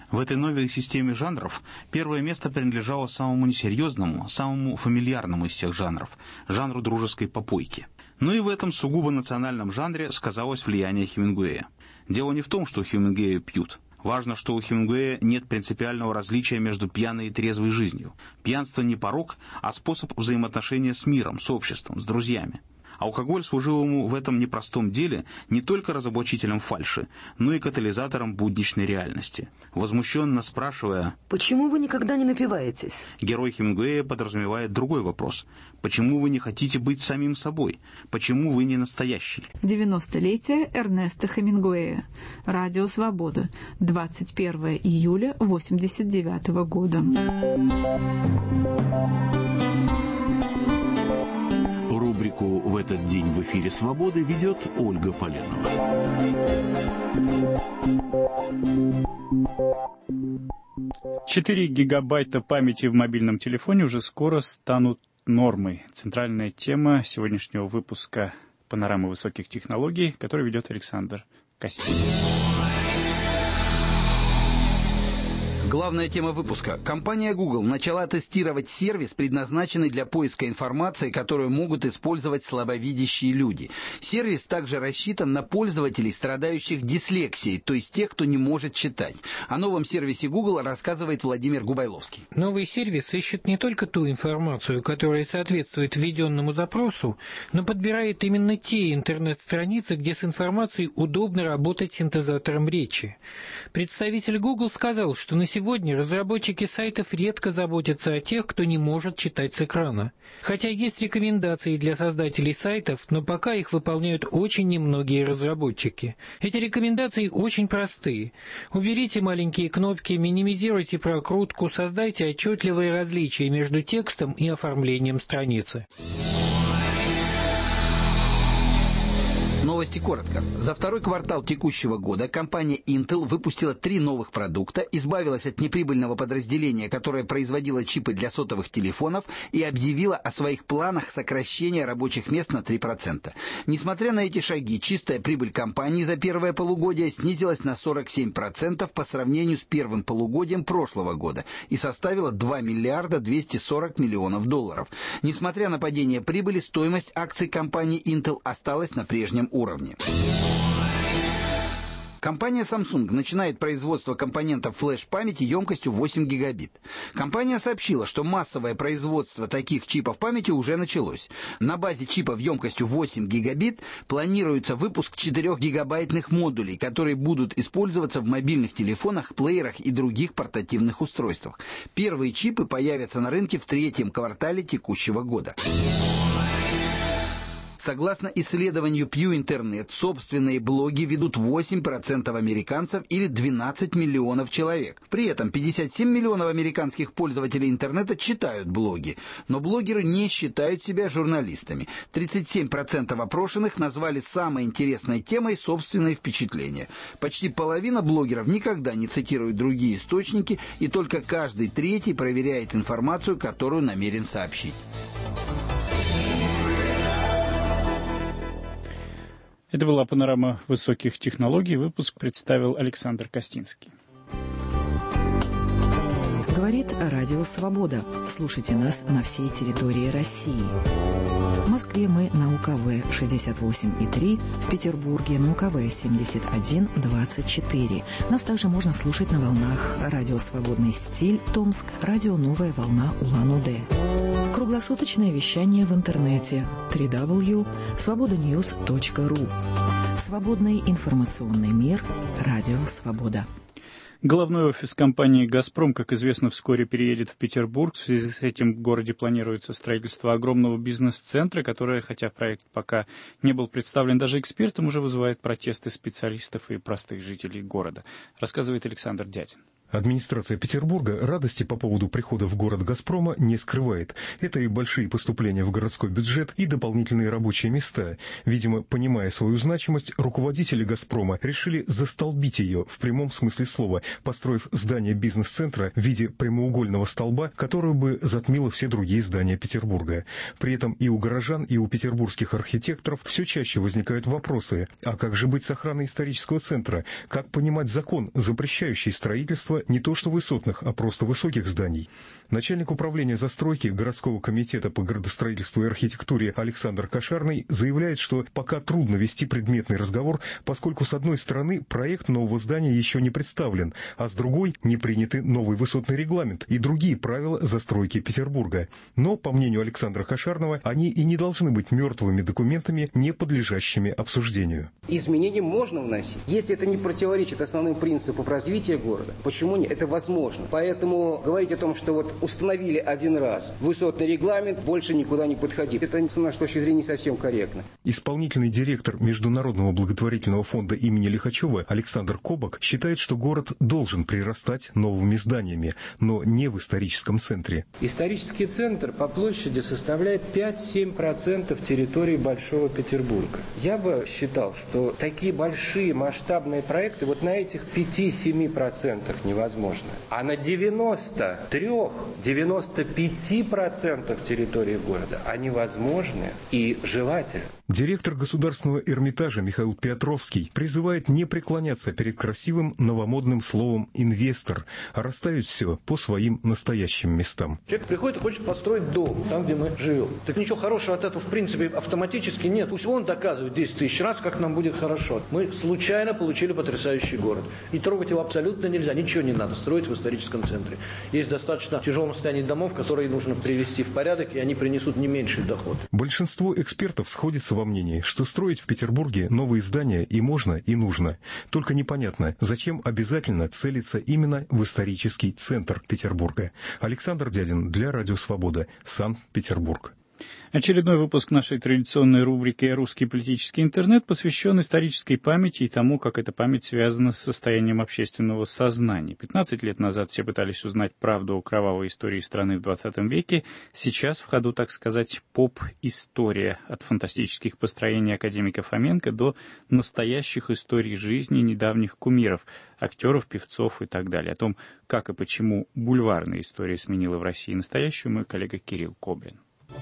В этой новой системе жанров первое место принадлежало самому несерьезному, самому фамильярному из всех жанров – жанру дружеской попойки. Но и в этом сугубо национальном жанре сказалось влияние Хемингуэя. Дело не в том, что у Хемингуэя пьют. Важно, что у Хемингуэя нет принципиального различия между пьяной и трезвой жизнью. Пьянство не порок, а способ взаимоотношения с миром, с обществом, с друзьями. Алкоголь служил ему в этом непростом деле не только разоблачителем фальши, но и катализатором будничной реальности. Возмущенно спрашивая «Почему вы никогда не напиваетесь?», герой Хемингуэя подразумевает другой вопрос. Почему вы не хотите быть самим собой? Почему вы не настоящий? 90-летие Эрнеста Хемингуэя. Радио «Свобода». 21 июля 1989 года. Рубрику «В этот день в эфире «Свободы» ведет Ольга Поленова. 4 гигабайта памяти в мобильном телефоне уже скоро станут нормой. Центральная тема сегодняшнего выпуска «Панорамы высоких технологий», который ведет Александр Костинский. Главная тема выпуска. Компания Google начала тестировать сервис, предназначенный для поиска информации, которую могут использовать слабовидящие люди. Сервис также рассчитан на пользователей, страдающих дислексией, то есть тех, кто не может читать. О новом сервисе Google рассказывает Владимир Губайловский. Новый сервис ищет не только ту информацию, которая соответствует введенному запросу, но подбирает именно те интернет-страницы, где с информацией удобно работать синтезатором речи. Представитель Google сказал, что на сегодня разработчики сайтов редко заботятся о тех, кто не может читать с экрана. Хотя есть рекомендации для создателей сайтов, но пока их выполняют очень немногие разработчики. Эти рекомендации очень простые. Уберите маленькие кнопки, минимизируйте прокрутку, создайте отчетливые различия между текстом и оформлением страницы. Новости коротко. За второй квартал текущего года компания Intel выпустила 3 новых продукта, избавилась от неприбыльного подразделения, которое производило чипы для сотовых телефонов, и объявила о своих планах сокращения рабочих мест на 3%. Несмотря на эти шаги, чистая прибыль компании за первое полугодие снизилась на 47% по сравнению с первым полугодием прошлого года и составила 2 миллиарда 240 миллионов долларов. Несмотря на падение прибыли, стоимость акций компании Intel осталась на прежнем уровне. Компания Samsung начинает производство компонентов флеш-памяти емкостью 8 гигабит. Компания сообщила, что массовое производство таких чипов памяти уже началось. На базе чипов емкостью 8 гигабит планируется выпуск 4-гигабайтных модулей, которые будут использоваться в мобильных телефонах, плеерах и других портативных устройствах. Первые чипы появятся на рынке в 3-м квартале текущего года. Согласно исследованию Pew Internet, собственные блоги ведут 8% американцев или 12 миллионов человек. При этом 57 миллионов американских пользователей интернета читают блоги, но блогеры не считают себя журналистами. 37% опрошенных назвали самой интересной темой собственные впечатления. Почти половина блогеров никогда не цитирует другие источники, и только каждый третий проверяет информацию, которую намерен сообщить. Это была «Панорама высоких технологий». Выпуск представил Александр Костинский. Говорит Радио «Свобода». Слушайте нас на всей территории России. В Москве мы на УКВ 68,3, в Петербурге на УКВ 71,24. Нас также можно слушать на волнах Радио «Свободный стиль» Томск, Радио «Новая волна» Улан-Удэ. Круглосуточное вещание в интернете www.svobodanews.ru. Свободный информационный мир. Радио «Свобода». Головной офис компании «Газпром», как известно, вскоре переедет в Петербург. В связи с этим в городе планируется строительство огромного бизнес-центра, которое, хотя проект пока не был представлен даже экспертам, уже вызывает протесты специалистов и простых жителей города. Рассказывает Александр Дядин. Администрация Петербурга радости по поводу прихода в город «Газпрома» не скрывает. Это и большие поступления в городской бюджет, и дополнительные рабочие места. Видимо, понимая свою значимость, руководители «Газпрома» решили застолбить ее в прямом смысле слова, построив здание бизнес-центра в виде прямоугольного столба, которое бы затмило все другие здания Петербурга. При этом и у горожан, и у петербургских архитекторов все чаще возникают вопросы: а как же быть с охраной исторического центра? Как понимать закон, запрещающий строительство не то что высотных, а просто высоких зданий. Начальник управления застройки городского комитета по градостроительству и архитектуре Александр Кошарный заявляет, что пока трудно вести предметный разговор, поскольку с одной стороны проект нового здания еще не представлен, а с другой не приняты новый высотный регламент и другие правила застройки Петербурга. Но, по мнению Александра Кошарного, они и не должны быть мертвыми документами, не подлежащими обсуждению. Изменения можно вносить, если это не противоречит основным принципам развития города. Почему нет? Это возможно. Поэтому говорить о том, что вот установили один раз высотный регламент, больше никуда не подходить. Это, с нашей точки зрения, не совсем корректно. Исполнительный директор Международного благотворительного фонда имени Лихачева Александр Кобок считает, что город должен прирастать новыми зданиями, но не в историческом центре. Исторический центр по площади составляет 5-7% территории Большого Петербурга. Я бы считал, что такие большие масштабные проекты вот на этих 5-7% невозможно. А на 93-95% территории города они возможны и желательны. Директор Государственного Эрмитажа Михаил Петровский призывает не преклоняться перед красивым новомодным словом «инвестор», а расставить все по своим настоящим местам. Человек приходит и хочет построить дом там, где мы живем. Так ничего хорошего от этого, в принципе, автоматически нет. Пусть он доказывает 10 тысяч раз, как нам будет хорошо. Мы случайно получили потрясающий город. И трогать его абсолютно нельзя. Ничего не надо строить в историческом центре. Есть достаточно в тяжелом состоянии домов, которые нужно привести в порядок, и они принесут не меньший доход. Большинство экспертов сходится во мнении, что строить в Петербурге новые здания и можно, и нужно. Только непонятно, зачем обязательно целиться именно в исторический центр Петербурга. Александр Дядин для Радио Свобода, Санкт-Петербург. Очередной выпуск нашей традиционной рубрики «Русский политический интернет» посвящен исторической памяти и тому, как эта память связана с состоянием общественного сознания. 15 лет назад все пытались узнать правду о кровавой истории страны в 20 веке. Сейчас в ходу, так сказать, поп-история. От фантастических построений академика Фоменко до настоящих историй жизни недавних кумиров, актеров, певцов и так далее. О том, как и почему бульварная история сменила в России настоящую, мой коллега Кирилл Коблин.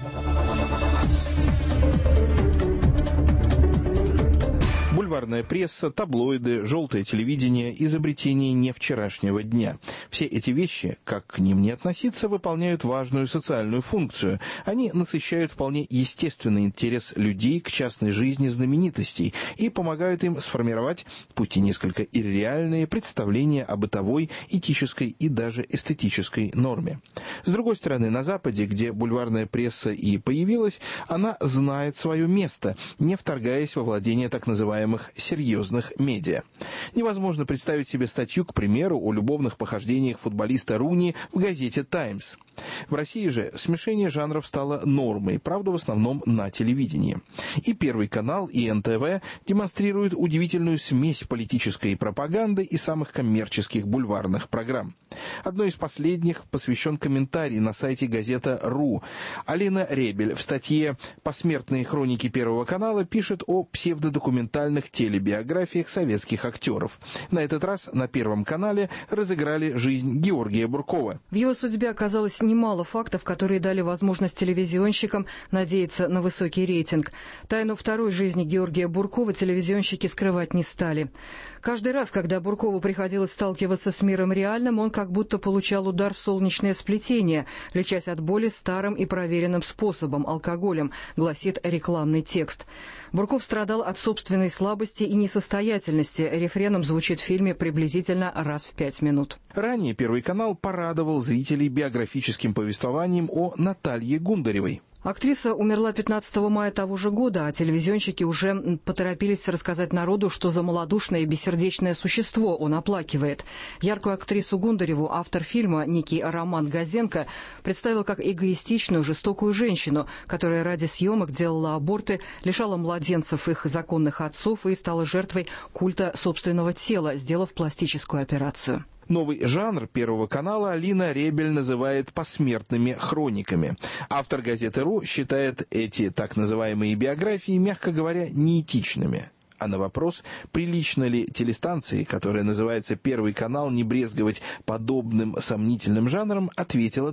Бульварная пресса, таблоиды, желтое телевидение – изобретения не вчерашнего дня. Все эти вещи, как к ним не относиться, выполняют важную социальную функцию. Они насыщают вполне естественный интерес людей к частной жизни знаменитостей и помогают им сформировать, пусть и несколько ирреальные, представления о бытовой, этической и даже эстетической норме. С другой стороны, на Западе, где бульварная пресса и появилась, она знает свое место, не вторгаясь во владение так называемых серьезных медиа. Невозможно представить себе статью, к примеру, о любовных похождениях футболиста Руни в газете «Таймс». В России же смешение жанров стало нормой, правда, в основном на телевидении. И Первый канал, и НТВ демонстрируют удивительную смесь политической пропаганды и самых коммерческих бульварных программ. Одной из последних посвящен комментарий на сайте газета.ру. Алина Ребель в статье «Посмертные хроники Первого канала» пишет о псевдодокументальных телебиографиях советских актеров. На этот раз на Первом канале разыграли жизнь Георгия Буркова. В его судьбе оказалось немало фактов, которые дали возможность телевизионщикам надеяться на высокий рейтинг. Тайну второй жизни Георгия Буркова телевизионщики скрывать не стали. Каждый раз, когда Буркову приходилось сталкиваться с миром реальным, он как будто получал удар в солнечное сплетение, лечась от боли старым и проверенным способом – алкоголем, гласит рекламный текст. Бурков страдал от собственной слабости и несостоятельности. Рефреном звучит в фильме приблизительно раз в 5 минут. Ранее Первый канал порадовал зрителей биографическим повествованием о Наталье Гундаревой. Актриса умерла 15 мая того же года, а телевизионщики уже поторопились рассказать народу, что за малодушное и бессердечное существо он оплакивает. Яркую актрису Гундареву автор фильма, некий Роман Газенко, представил как эгоистичную, жестокую женщину, которая ради съемок делала аборты, лишала младенцев их законных отцов и стала жертвой культа собственного тела, сделав пластическую операцию. Новый жанр Первого канала Алина Ребель называет посмертными хрониками. Автор газеты.ру считает эти так называемые биографии, мягко говоря, неэтичными. А на вопрос, прилично ли телестанции, которая называется «Первый канал», не брезговать подобным сомнительным жанром, ответила так.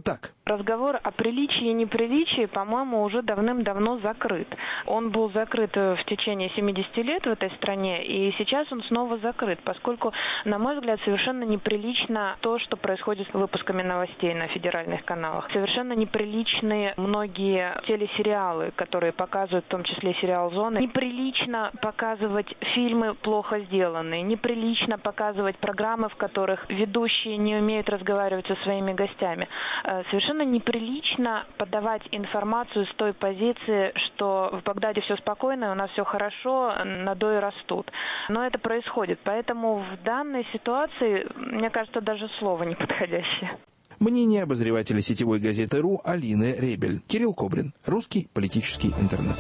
разговор о приличии и неприличии, по-моему, уже давным-давно закрыт. Он был закрыт в течение 70 лет в этой стране, и сейчас он снова закрыт, поскольку, на мой взгляд, совершенно неприлично то, что происходит с выпусками новостей на федеральных каналах. Совершенно неприличны многие телесериалы, которые показывают, в том числе сериал «Зона». Неприлично показывать фильмы плохо сделанные, неприлично показывать программы, в которых ведущие не умеют разговаривать со своими гостями. Совершенно неприлично подавать информацию с той позиции, что в Багдаде все спокойно, у нас все хорошо, надои растут. Но это происходит. Поэтому в данной ситуации, мне кажется, даже слово неподходящее. Мнение обозревателя сетевой газеты «РУ» Алины Ребель. Кирилл Кобрин. Русский политический интернет.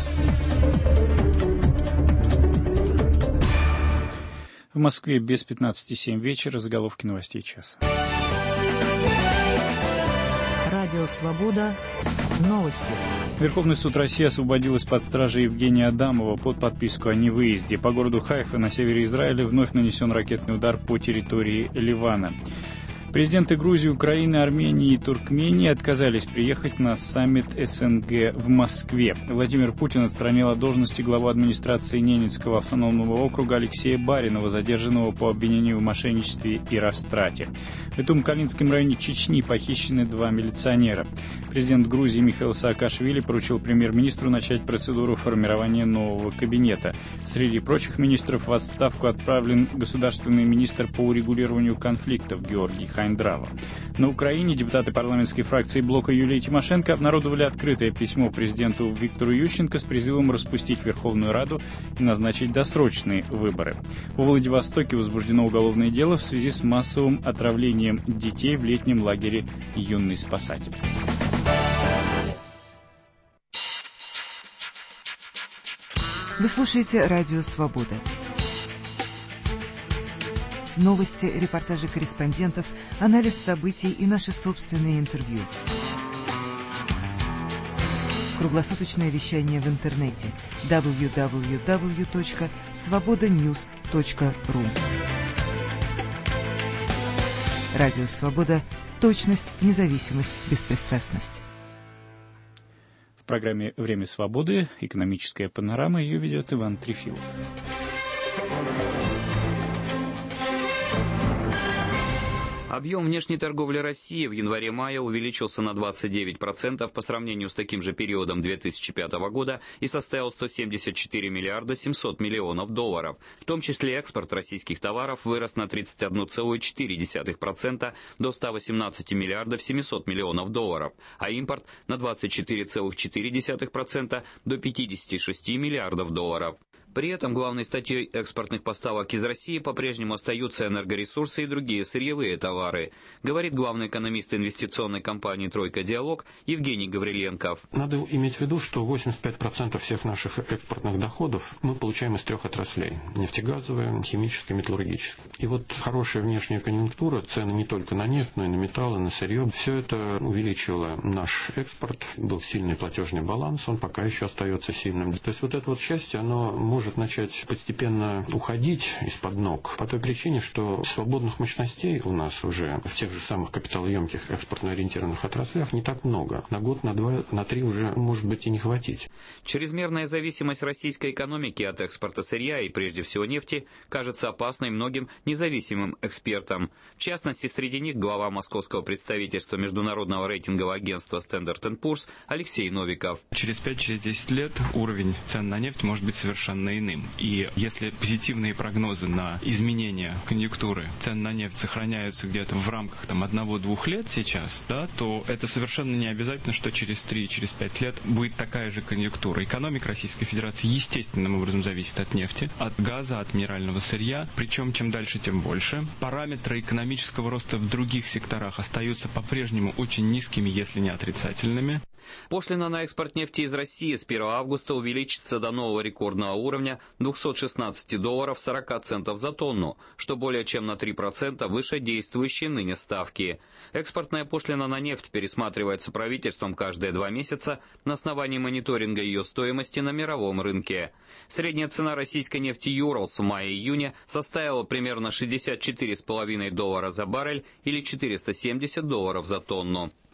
В Москве без 15:07 вечера. Заголовки новостей часа. Радио «Свобода». Новости. Верховный суд России освободил из-под стражи Евгения Адамова под подписку о невыезде. По городу Хайфа на севере Израиля вновь нанесен ракетный удар по территории Ливана. Президенты Грузии, Украины, Армении и Туркмении отказались приехать на саммит СНГ в Москве. Владимир Путин отстранил от должности главу администрации Ненецкого автономного округа Алексея Баринова, задержанного по обвинению в мошенничестве и растрате. В Итум-Калинском районе Чечни похищены 2 милиционера. Президент Грузии Михаил Саакашвили поручил премьер-министру начать процедуру формирования нового кабинета. Среди прочих министров в отставку отправлен государственный министр по урегулированию конфликтов Георгий Хайндрава. На Украине депутаты парламентской фракции блока Юлии Тимошенко обнародовали открытое письмо президенту Виктору Ющенко с призывом распустить Верховную Раду и назначить досрочные выборы. Во Владивостоке возбуждено уголовное дело в связи с массовым отравлением детей в летнем лагере «Юный спасатель». Вы слушаете «Радио Свобода». Новости, репортажи корреспондентов, анализ событий и наши собственные интервью. Круглосуточное вещание в интернете www.svobodanews.ru. Радио Свобода. Точность, независимость, беспристрастность. В программе «Время свободы» экономическая панорама, ее ведет Иван Трефилов. Объем внешней торговли России в январе-мае увеличился на 29% по сравнению с таким же периодом 2005 года и составил 174 миллиарда 700 миллионов долларов. В том числе экспорт российских товаров вырос на 31,4% до 118 миллиардов 700 миллионов долларов, а импорт на 24,4% до 56 миллиардов долларов. При этом главной статьей экспортных поставок из России по-прежнему остаются энергоресурсы и другие сырьевые товары, говорит главный экономист инвестиционной компании «Тройка Диалог» Евгений Гавриленков. Надо иметь в виду, что 85% всех наших экспортных доходов мы получаем из 3 отраслей – нефтегазовая, химическая, металлургическая. И вот хорошая внешняя конъюнктура, цены не только на нефть, но и на металлы, на сырье, все это увеличило наш экспорт, был сильный платежный баланс, он пока еще остается сильным. То есть вот это вот счастье, оно может начать постепенно уходить из-под ног по той причине, что свободных мощностей у нас уже в тех же самых капиталоемких экспортно-ориентированных отраслях не так много. На год, на 2, на 3 уже может быть и не хватить. Чрезмерная зависимость российской экономики от экспорта сырья и прежде всего нефти кажется опасной многим независимым экспертам. В частности, среди них глава московского представительства международного рейтингового агентства Standard & Poor's Алексей Новиков. Через 5-10 лет уровень цен на нефть может быть совершенно иным. И если позитивные прогнозы на изменение конъюнктуры цен на нефть сохраняются где-то в рамках 1-2 лет сейчас, да, то это совершенно не обязательно, что через 3-5 лет будет такая же конъюнктура. Экономика Российской Федерации естественным образом зависит от нефти, от газа, от минерального сырья, причем чем дальше, тем больше. Параметры экономического роста в других секторах остаются по-прежнему очень низкими, если не отрицательными. Пошлина на экспорт нефти из России с 1 августа увеличится до нового рекордного уровня $216 40 центов за тонну, что более чем на 3% выше действующей ныне ставки. Экспортная пошлина на нефть пересматривается правительством каждые 2 месяца на основании мониторинга ее стоимости на мировом рынке. Средняя цена российской нефти Urals в мае-июне составила примерно $64,5 за баррель или $470 за тонну.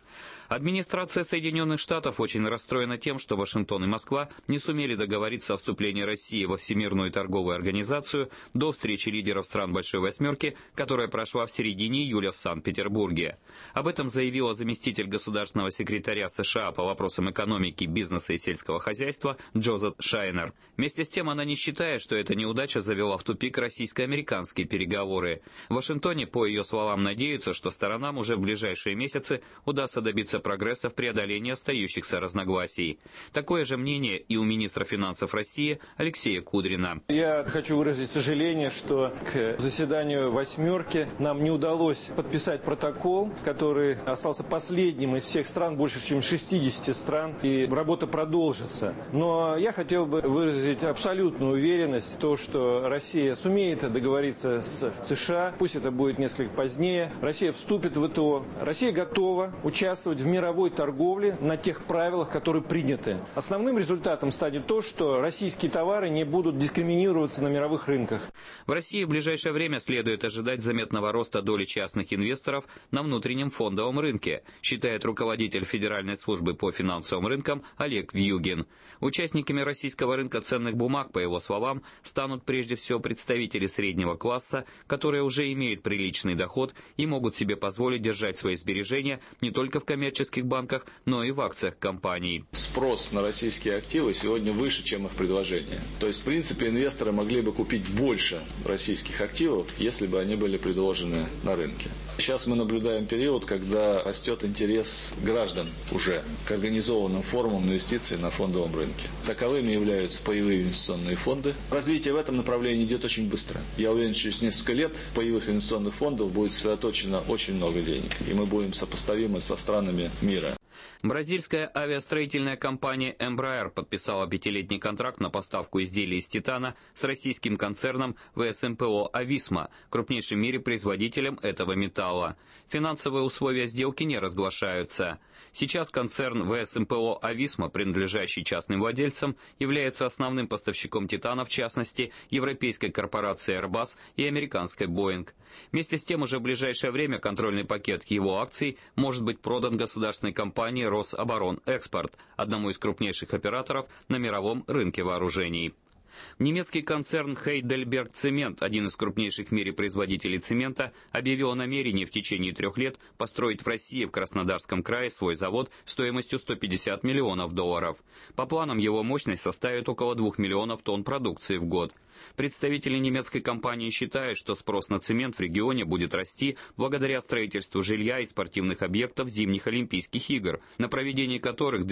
Администрация Соединенных Штатов очень расстроена тем, что Вашингтон и Москва не сумели договориться о вступлении России во Всемирную торговую организацию до встречи лидеров стран Большой Восьмерки, которая прошла в середине июля в Санкт-Петербурге. Об этом заявила заместитель государственного секретаря США по вопросам экономики, бизнеса и сельского хозяйства Джозеф Шайнер. Вместе с тем она не считает, что эта неудача завела в тупик российско-американские переговоры. В Вашингтоне, по ее словам, надеются, что сторонам уже в ближайшие месяцы удастся добиться прогресса в преодолении остающихся разногласий. Такое же мнение и у министра финансов России Алексея Кудрина. Я хочу выразить сожаление, что к заседанию «восьмерки» нам не удалось подписать протокол, который остался последним из всех стран, больше чем 60 стран, и работа продолжится. Но я хотел бы выразить абсолютную уверенность в том, что Россия сумеет договориться с США, пусть это будет несколько позднее. Россия вступит в ВТО. Россия готова участвовать в мировой торговле на тех правилах, которые приняты. Основным результатом станет то, что российские товары не будут дискриминироваться на мировых рынках. В России в ближайшее время следует ожидать заметного роста доли частных инвесторов на внутреннем фондовом рынке, считает руководитель Федеральной службы по финансовым рынкам Олег Вьюгин. Участниками российского рынка ценных бумаг, по его словам, станут прежде всего представители среднего класса, которые уже имеют приличный доход и могут себе позволить держать свои сбережения не только в коммерческих банках, но и в акциях компаний. Спрос на российские активы сегодня выше, чем их предложение. То есть, в принципе, инвесторы могли бы купить больше российских активов, если бы они были предложены на рынке. Сейчас мы наблюдаем период, когда растет интерес граждан уже к организованным формам инвестиций на фондовом рынке. Таковыми являются паевые инвестиционные фонды. Развитие в этом направлении идет очень быстро. Я уверен, что через несколько лет в паевых инвестиционных фондов будет сосредоточено очень много денег. И мы будем сопоставимы со странами мира. Бразильская авиастроительная компания Embraer подписала 5-летний контракт на поставку изделий из титана с российским концерном ВСМПО «Ависма», крупнейшим в мире производителем этого металла. Финансовые условия сделки не разглашаются. Сейчас концерн ВСМПО «Ависма», принадлежащий частным владельцам, является основным поставщиком титана, в частности, европейской корпорации Airbus и американской Boeing. Вместе с тем, уже в ближайшее время контрольный пакет его акций может быть продан государственной компании «Рособоронэкспорт», одному из крупнейших операторов на мировом рынке вооружений. Немецкий концерн Heidelberg Cement, один из крупнейших в мире производителей цемента, объявил о намерении в течение 3 лет построить в России, в Краснодарском крае, свой завод стоимостью $150 миллионов. По планам его мощность составит около 2 миллионов тонн продукции в год. Представители немецкой компании считают, что спрос на цемент в регионе будет расти благодаря строительству жилья и спортивных объектов зимних Олимпийских игр, на проведение которых в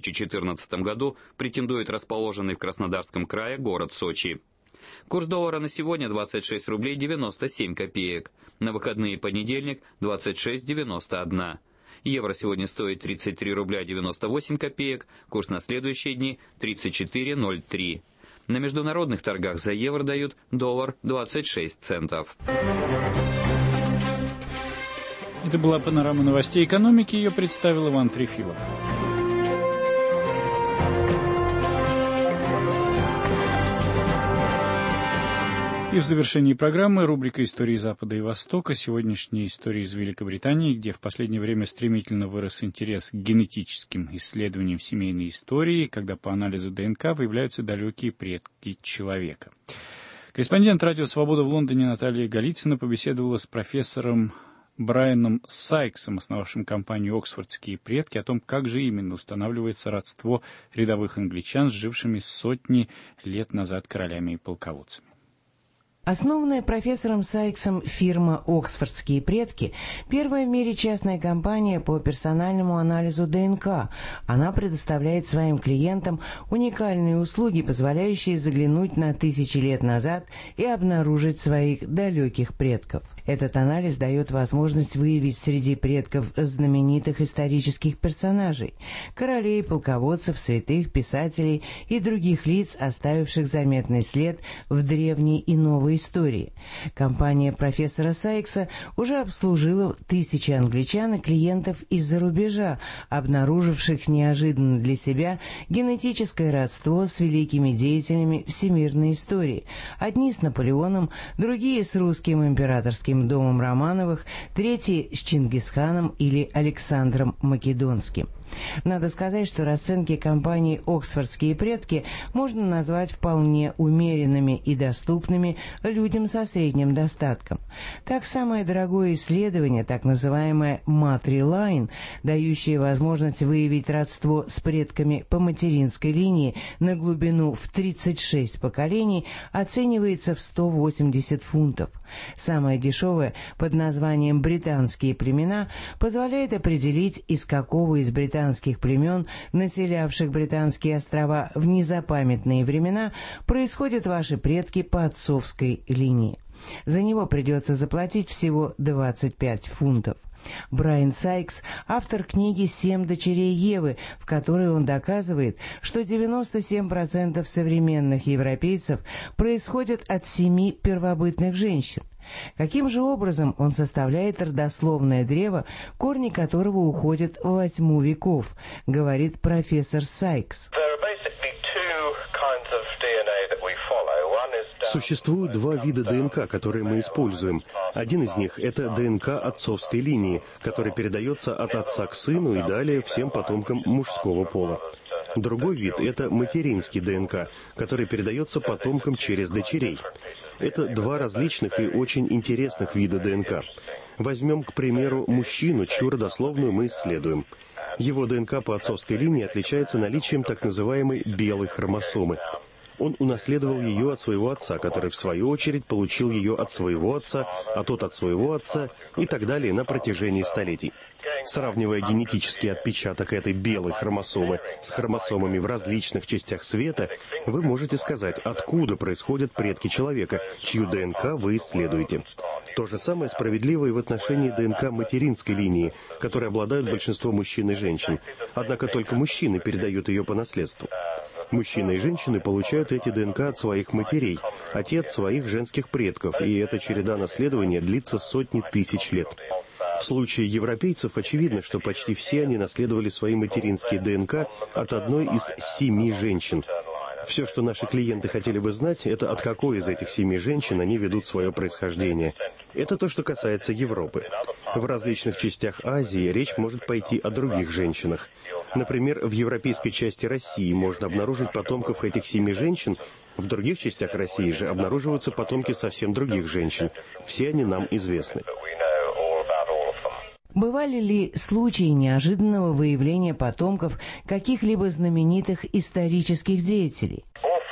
2014 году претендует расположенный в Краснодарском крае город Сочи. Курс доллара на сегодня 26 рублей 97 копеек. На выходные понедельник 26,91. Евро сегодня стоит 33 рубля 98 копеек, курс на следующие дни 34,03. На международных торгах за евро дают доллар 26 центов. Это была панорама новостей экономики, ее представил Иван Трефилов. И в завершении программы рубрика «Истории Запада и Востока». Сегодняшняя история из Великобритании, где в последнее время стремительно вырос интерес к генетическим исследованиям семейной истории, когда по анализу ДНК выявляются далекие предки человека. Корреспондент «Радио Свобода» в Лондоне Наталья Голицына побеседовала с профессором Брайаном Сайксом, основавшим компанию «Оксфордские предки», о том, как же именно устанавливается родство рядовых англичан с жившими сотни лет назад королями и полководцами. Основанная профессором Сайксом фирма «Оксфордские предки» – первая в мире частная компания по персональному анализу ДНК. Она предоставляет своим клиентам уникальные услуги, позволяющие заглянуть на тысячи лет назад и обнаружить своих далеких предков. Этот анализ дает возможность выявить среди предков знаменитых исторических персонажей – королей, полководцев, святых, писателей и других лиц, оставивших заметный след в древней и новой мировой истории. Компания профессора Сайкса уже обслужила тысячи англичан и клиентов из-за рубежа, обнаруживших неожиданно для себя генетическое родство с великими деятелями всемирной истории. Одни с Наполеоном, другие с русским императорским домом Романовых, третьи с Чингисханом или Александром Македонским. Надо сказать, что расценки компании «Оксфордские предки» можно назвать вполне умеренными и доступными людям со средним достатком. Так, самое дорогое исследование, так называемое «Матри-лайн», дающее возможность выявить родство с предками по материнской линии на глубину в 36 поколений, оценивается в 180 фунтов. Самое дешевое, под названием «Британские племена», позволяет определить, из какого из британских племен, населявших Британские острова в незапамятные времена, происходят ваши предки по отцовской линии. За него придется заплатить всего 25 фунтов. Брайан Сайкс – автор книги «7 дочерей Евы», в которой он доказывает, что 97% современных европейцев происходят от 7 первобытных женщин. Каким же образом он составляет родословное древо, корни которого уходят в 8 веков, говорит профессор Сайкс. Существуют два вида ДНК, которые мы используем. Один из них – это ДНК отцовской линии, который передается от отца к сыну и далее всем потомкам мужского пола. Другой вид – это материнский ДНК, который передается потомкам через дочерей. Это два различных и очень интересных вида ДНК. Возьмем, к примеру, мужчину, чью родословную мы исследуем. Его ДНК по отцовской линии отличается наличием так называемой белой хромосомы. Он унаследовал ее от своего отца, который, в свою очередь, получил ее от своего отца, а тот от своего отца и так далее на протяжении столетий. Сравнивая генетический отпечаток этой белой хромосомы с хромосомами в различных частях света, вы можете сказать, откуда происходят предки человека, чью ДНК вы исследуете. То же самое справедливо и в отношении ДНК материнской линии, которой обладают большинство мужчин и женщин. Однако только мужчины передают ее по наследству. Мужчины и женщины получают эти ДНК от своих матерей, отец своих женских предков, и эта череда наследования длится сотни тысяч лет. В случае европейцев очевидно, что почти все они наследовали свои материнские ДНК от одной из 7 женщин. Все, что наши клиенты хотели бы знать, это от какой из этих 7 женщин они ведут свое происхождение. Это то, что касается Европы. В различных частях Азии речь может пойти о других женщинах. Например, в европейской части России можно обнаружить потомков этих 7 женщин, в других частях России же обнаруживаются потомки совсем других женщин. Все они нам известны. Бывали ли случаи неожиданного выявления потомков каких-либо знаменитых исторических деятелей?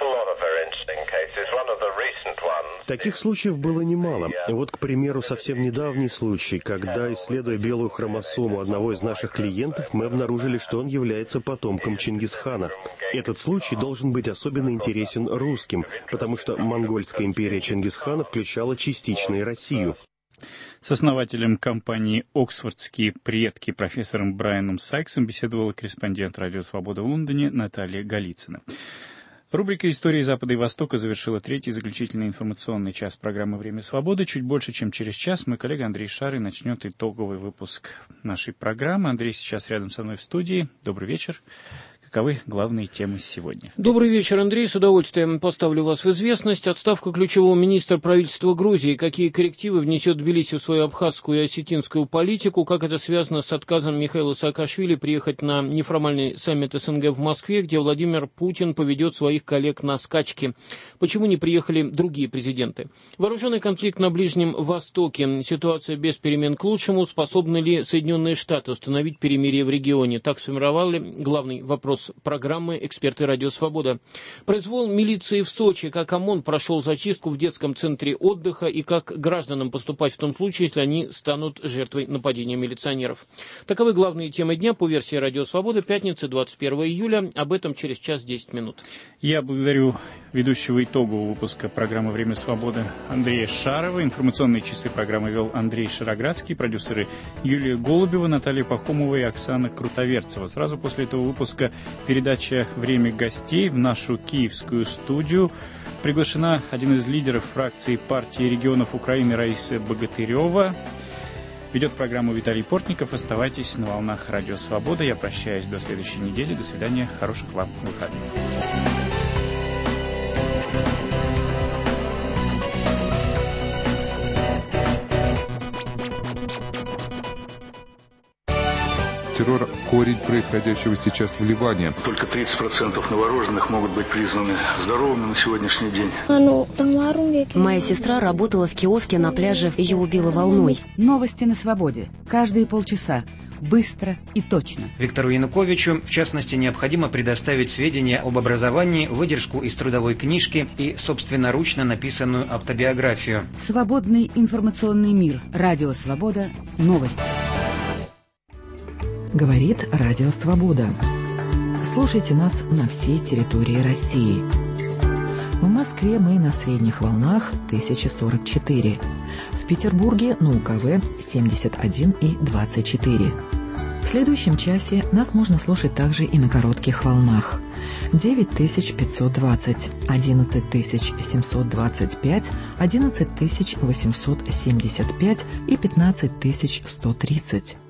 Таких случаев было немало. Вот, к примеру, совсем недавний случай, когда, исследуя белую хромосому одного из наших клиентов, мы обнаружили, что он является потомком Чингисхана. Этот случай должен быть особенно интересен русским, потому что монгольская империя Чингисхана включала частично и Россию. С основателем компании «Оксфордские предки» профессором Брайаном Сайксом беседовала корреспондент «Радио Свобода» в Лондоне Наталья Голицына. Рубрика «Истории Запада и Востока» завершила третий заключительный информационный час программы «Время свободы». Чуть больше, чем через час, мой коллега Андрей Шарый начнет итоговый выпуск нашей программы. Андрей сейчас рядом со мной в студии. Добрый вечер. Каковы главные темы сегодня? Добрый вечер, Андрей. С удовольствием поставлю вас в известность. Отставка ключевого министра правительства Грузии. Какие коррективы внесет Тбилиси в свою абхазскую и осетинскую политику? Как это связано с отказом Михаила Саакашвили приехать на неформальный саммит СНГ в Москве, где Владимир Путин поведет своих коллег на скачки? Почему не приехали другие президенты? Вооруженный конфликт на Ближнем Востоке. Ситуация без перемен к лучшему. Способны ли Соединенные Штаты установить перемирие в регионе? Так сформировали главный вопрос программы «Эксперты Радио Свобода». Произвол милиции в Сочи. Как ОМОН прошел зачистку в детском центре отдыха и как гражданам поступать в том случае, если они станут жертвой нападения милиционеров. Таковы главные темы дня по версии Радио Свобода. Пятница, 21 июля. Об этом через час 10 минут. Я благодарю ведущего итогового выпуска программы «Время свободы» Андрея Шарова. Информационные часы программы вел Андрей Шароградский. Продюсеры Юлия Голубева, Наталья Пахомова и Оксана Крутоверцева. Сразу после этого выпуска передача «Время гостей» в нашу киевскую студию. Приглашена один из лидеров фракции партии регионов Украины Раиса Богатырева. Ведет программу Виталий Портников. Оставайтесь на волнах Радио Свобода. Я прощаюсь до следующей недели. До свидания. Хороших вам выходных. Террор – корень происходящего сейчас в Ливане. Только 30% новорожденных могут быть признаны здоровыми на сегодняшний день. Моя сестра работала в киоске на пляже, ее убило волной. Новости на свободе. Каждые полчаса. Быстро и точно. Виктору Януковичу, в частности, необходимо предоставить сведения об образовании, выдержку из трудовой книжки и собственноручно написанную автобиографию. Свободный информационный мир. Радио Свобода. Новости. Говорит Радио Свобода. Слушайте нас на всей территории России. В Москве мы на средних волнах 1044. В Петербурге на УКВ 71 и 24. В следующем часе нас можно слушать также и на коротких волнах. 9520, 11725, 11875 и 15130.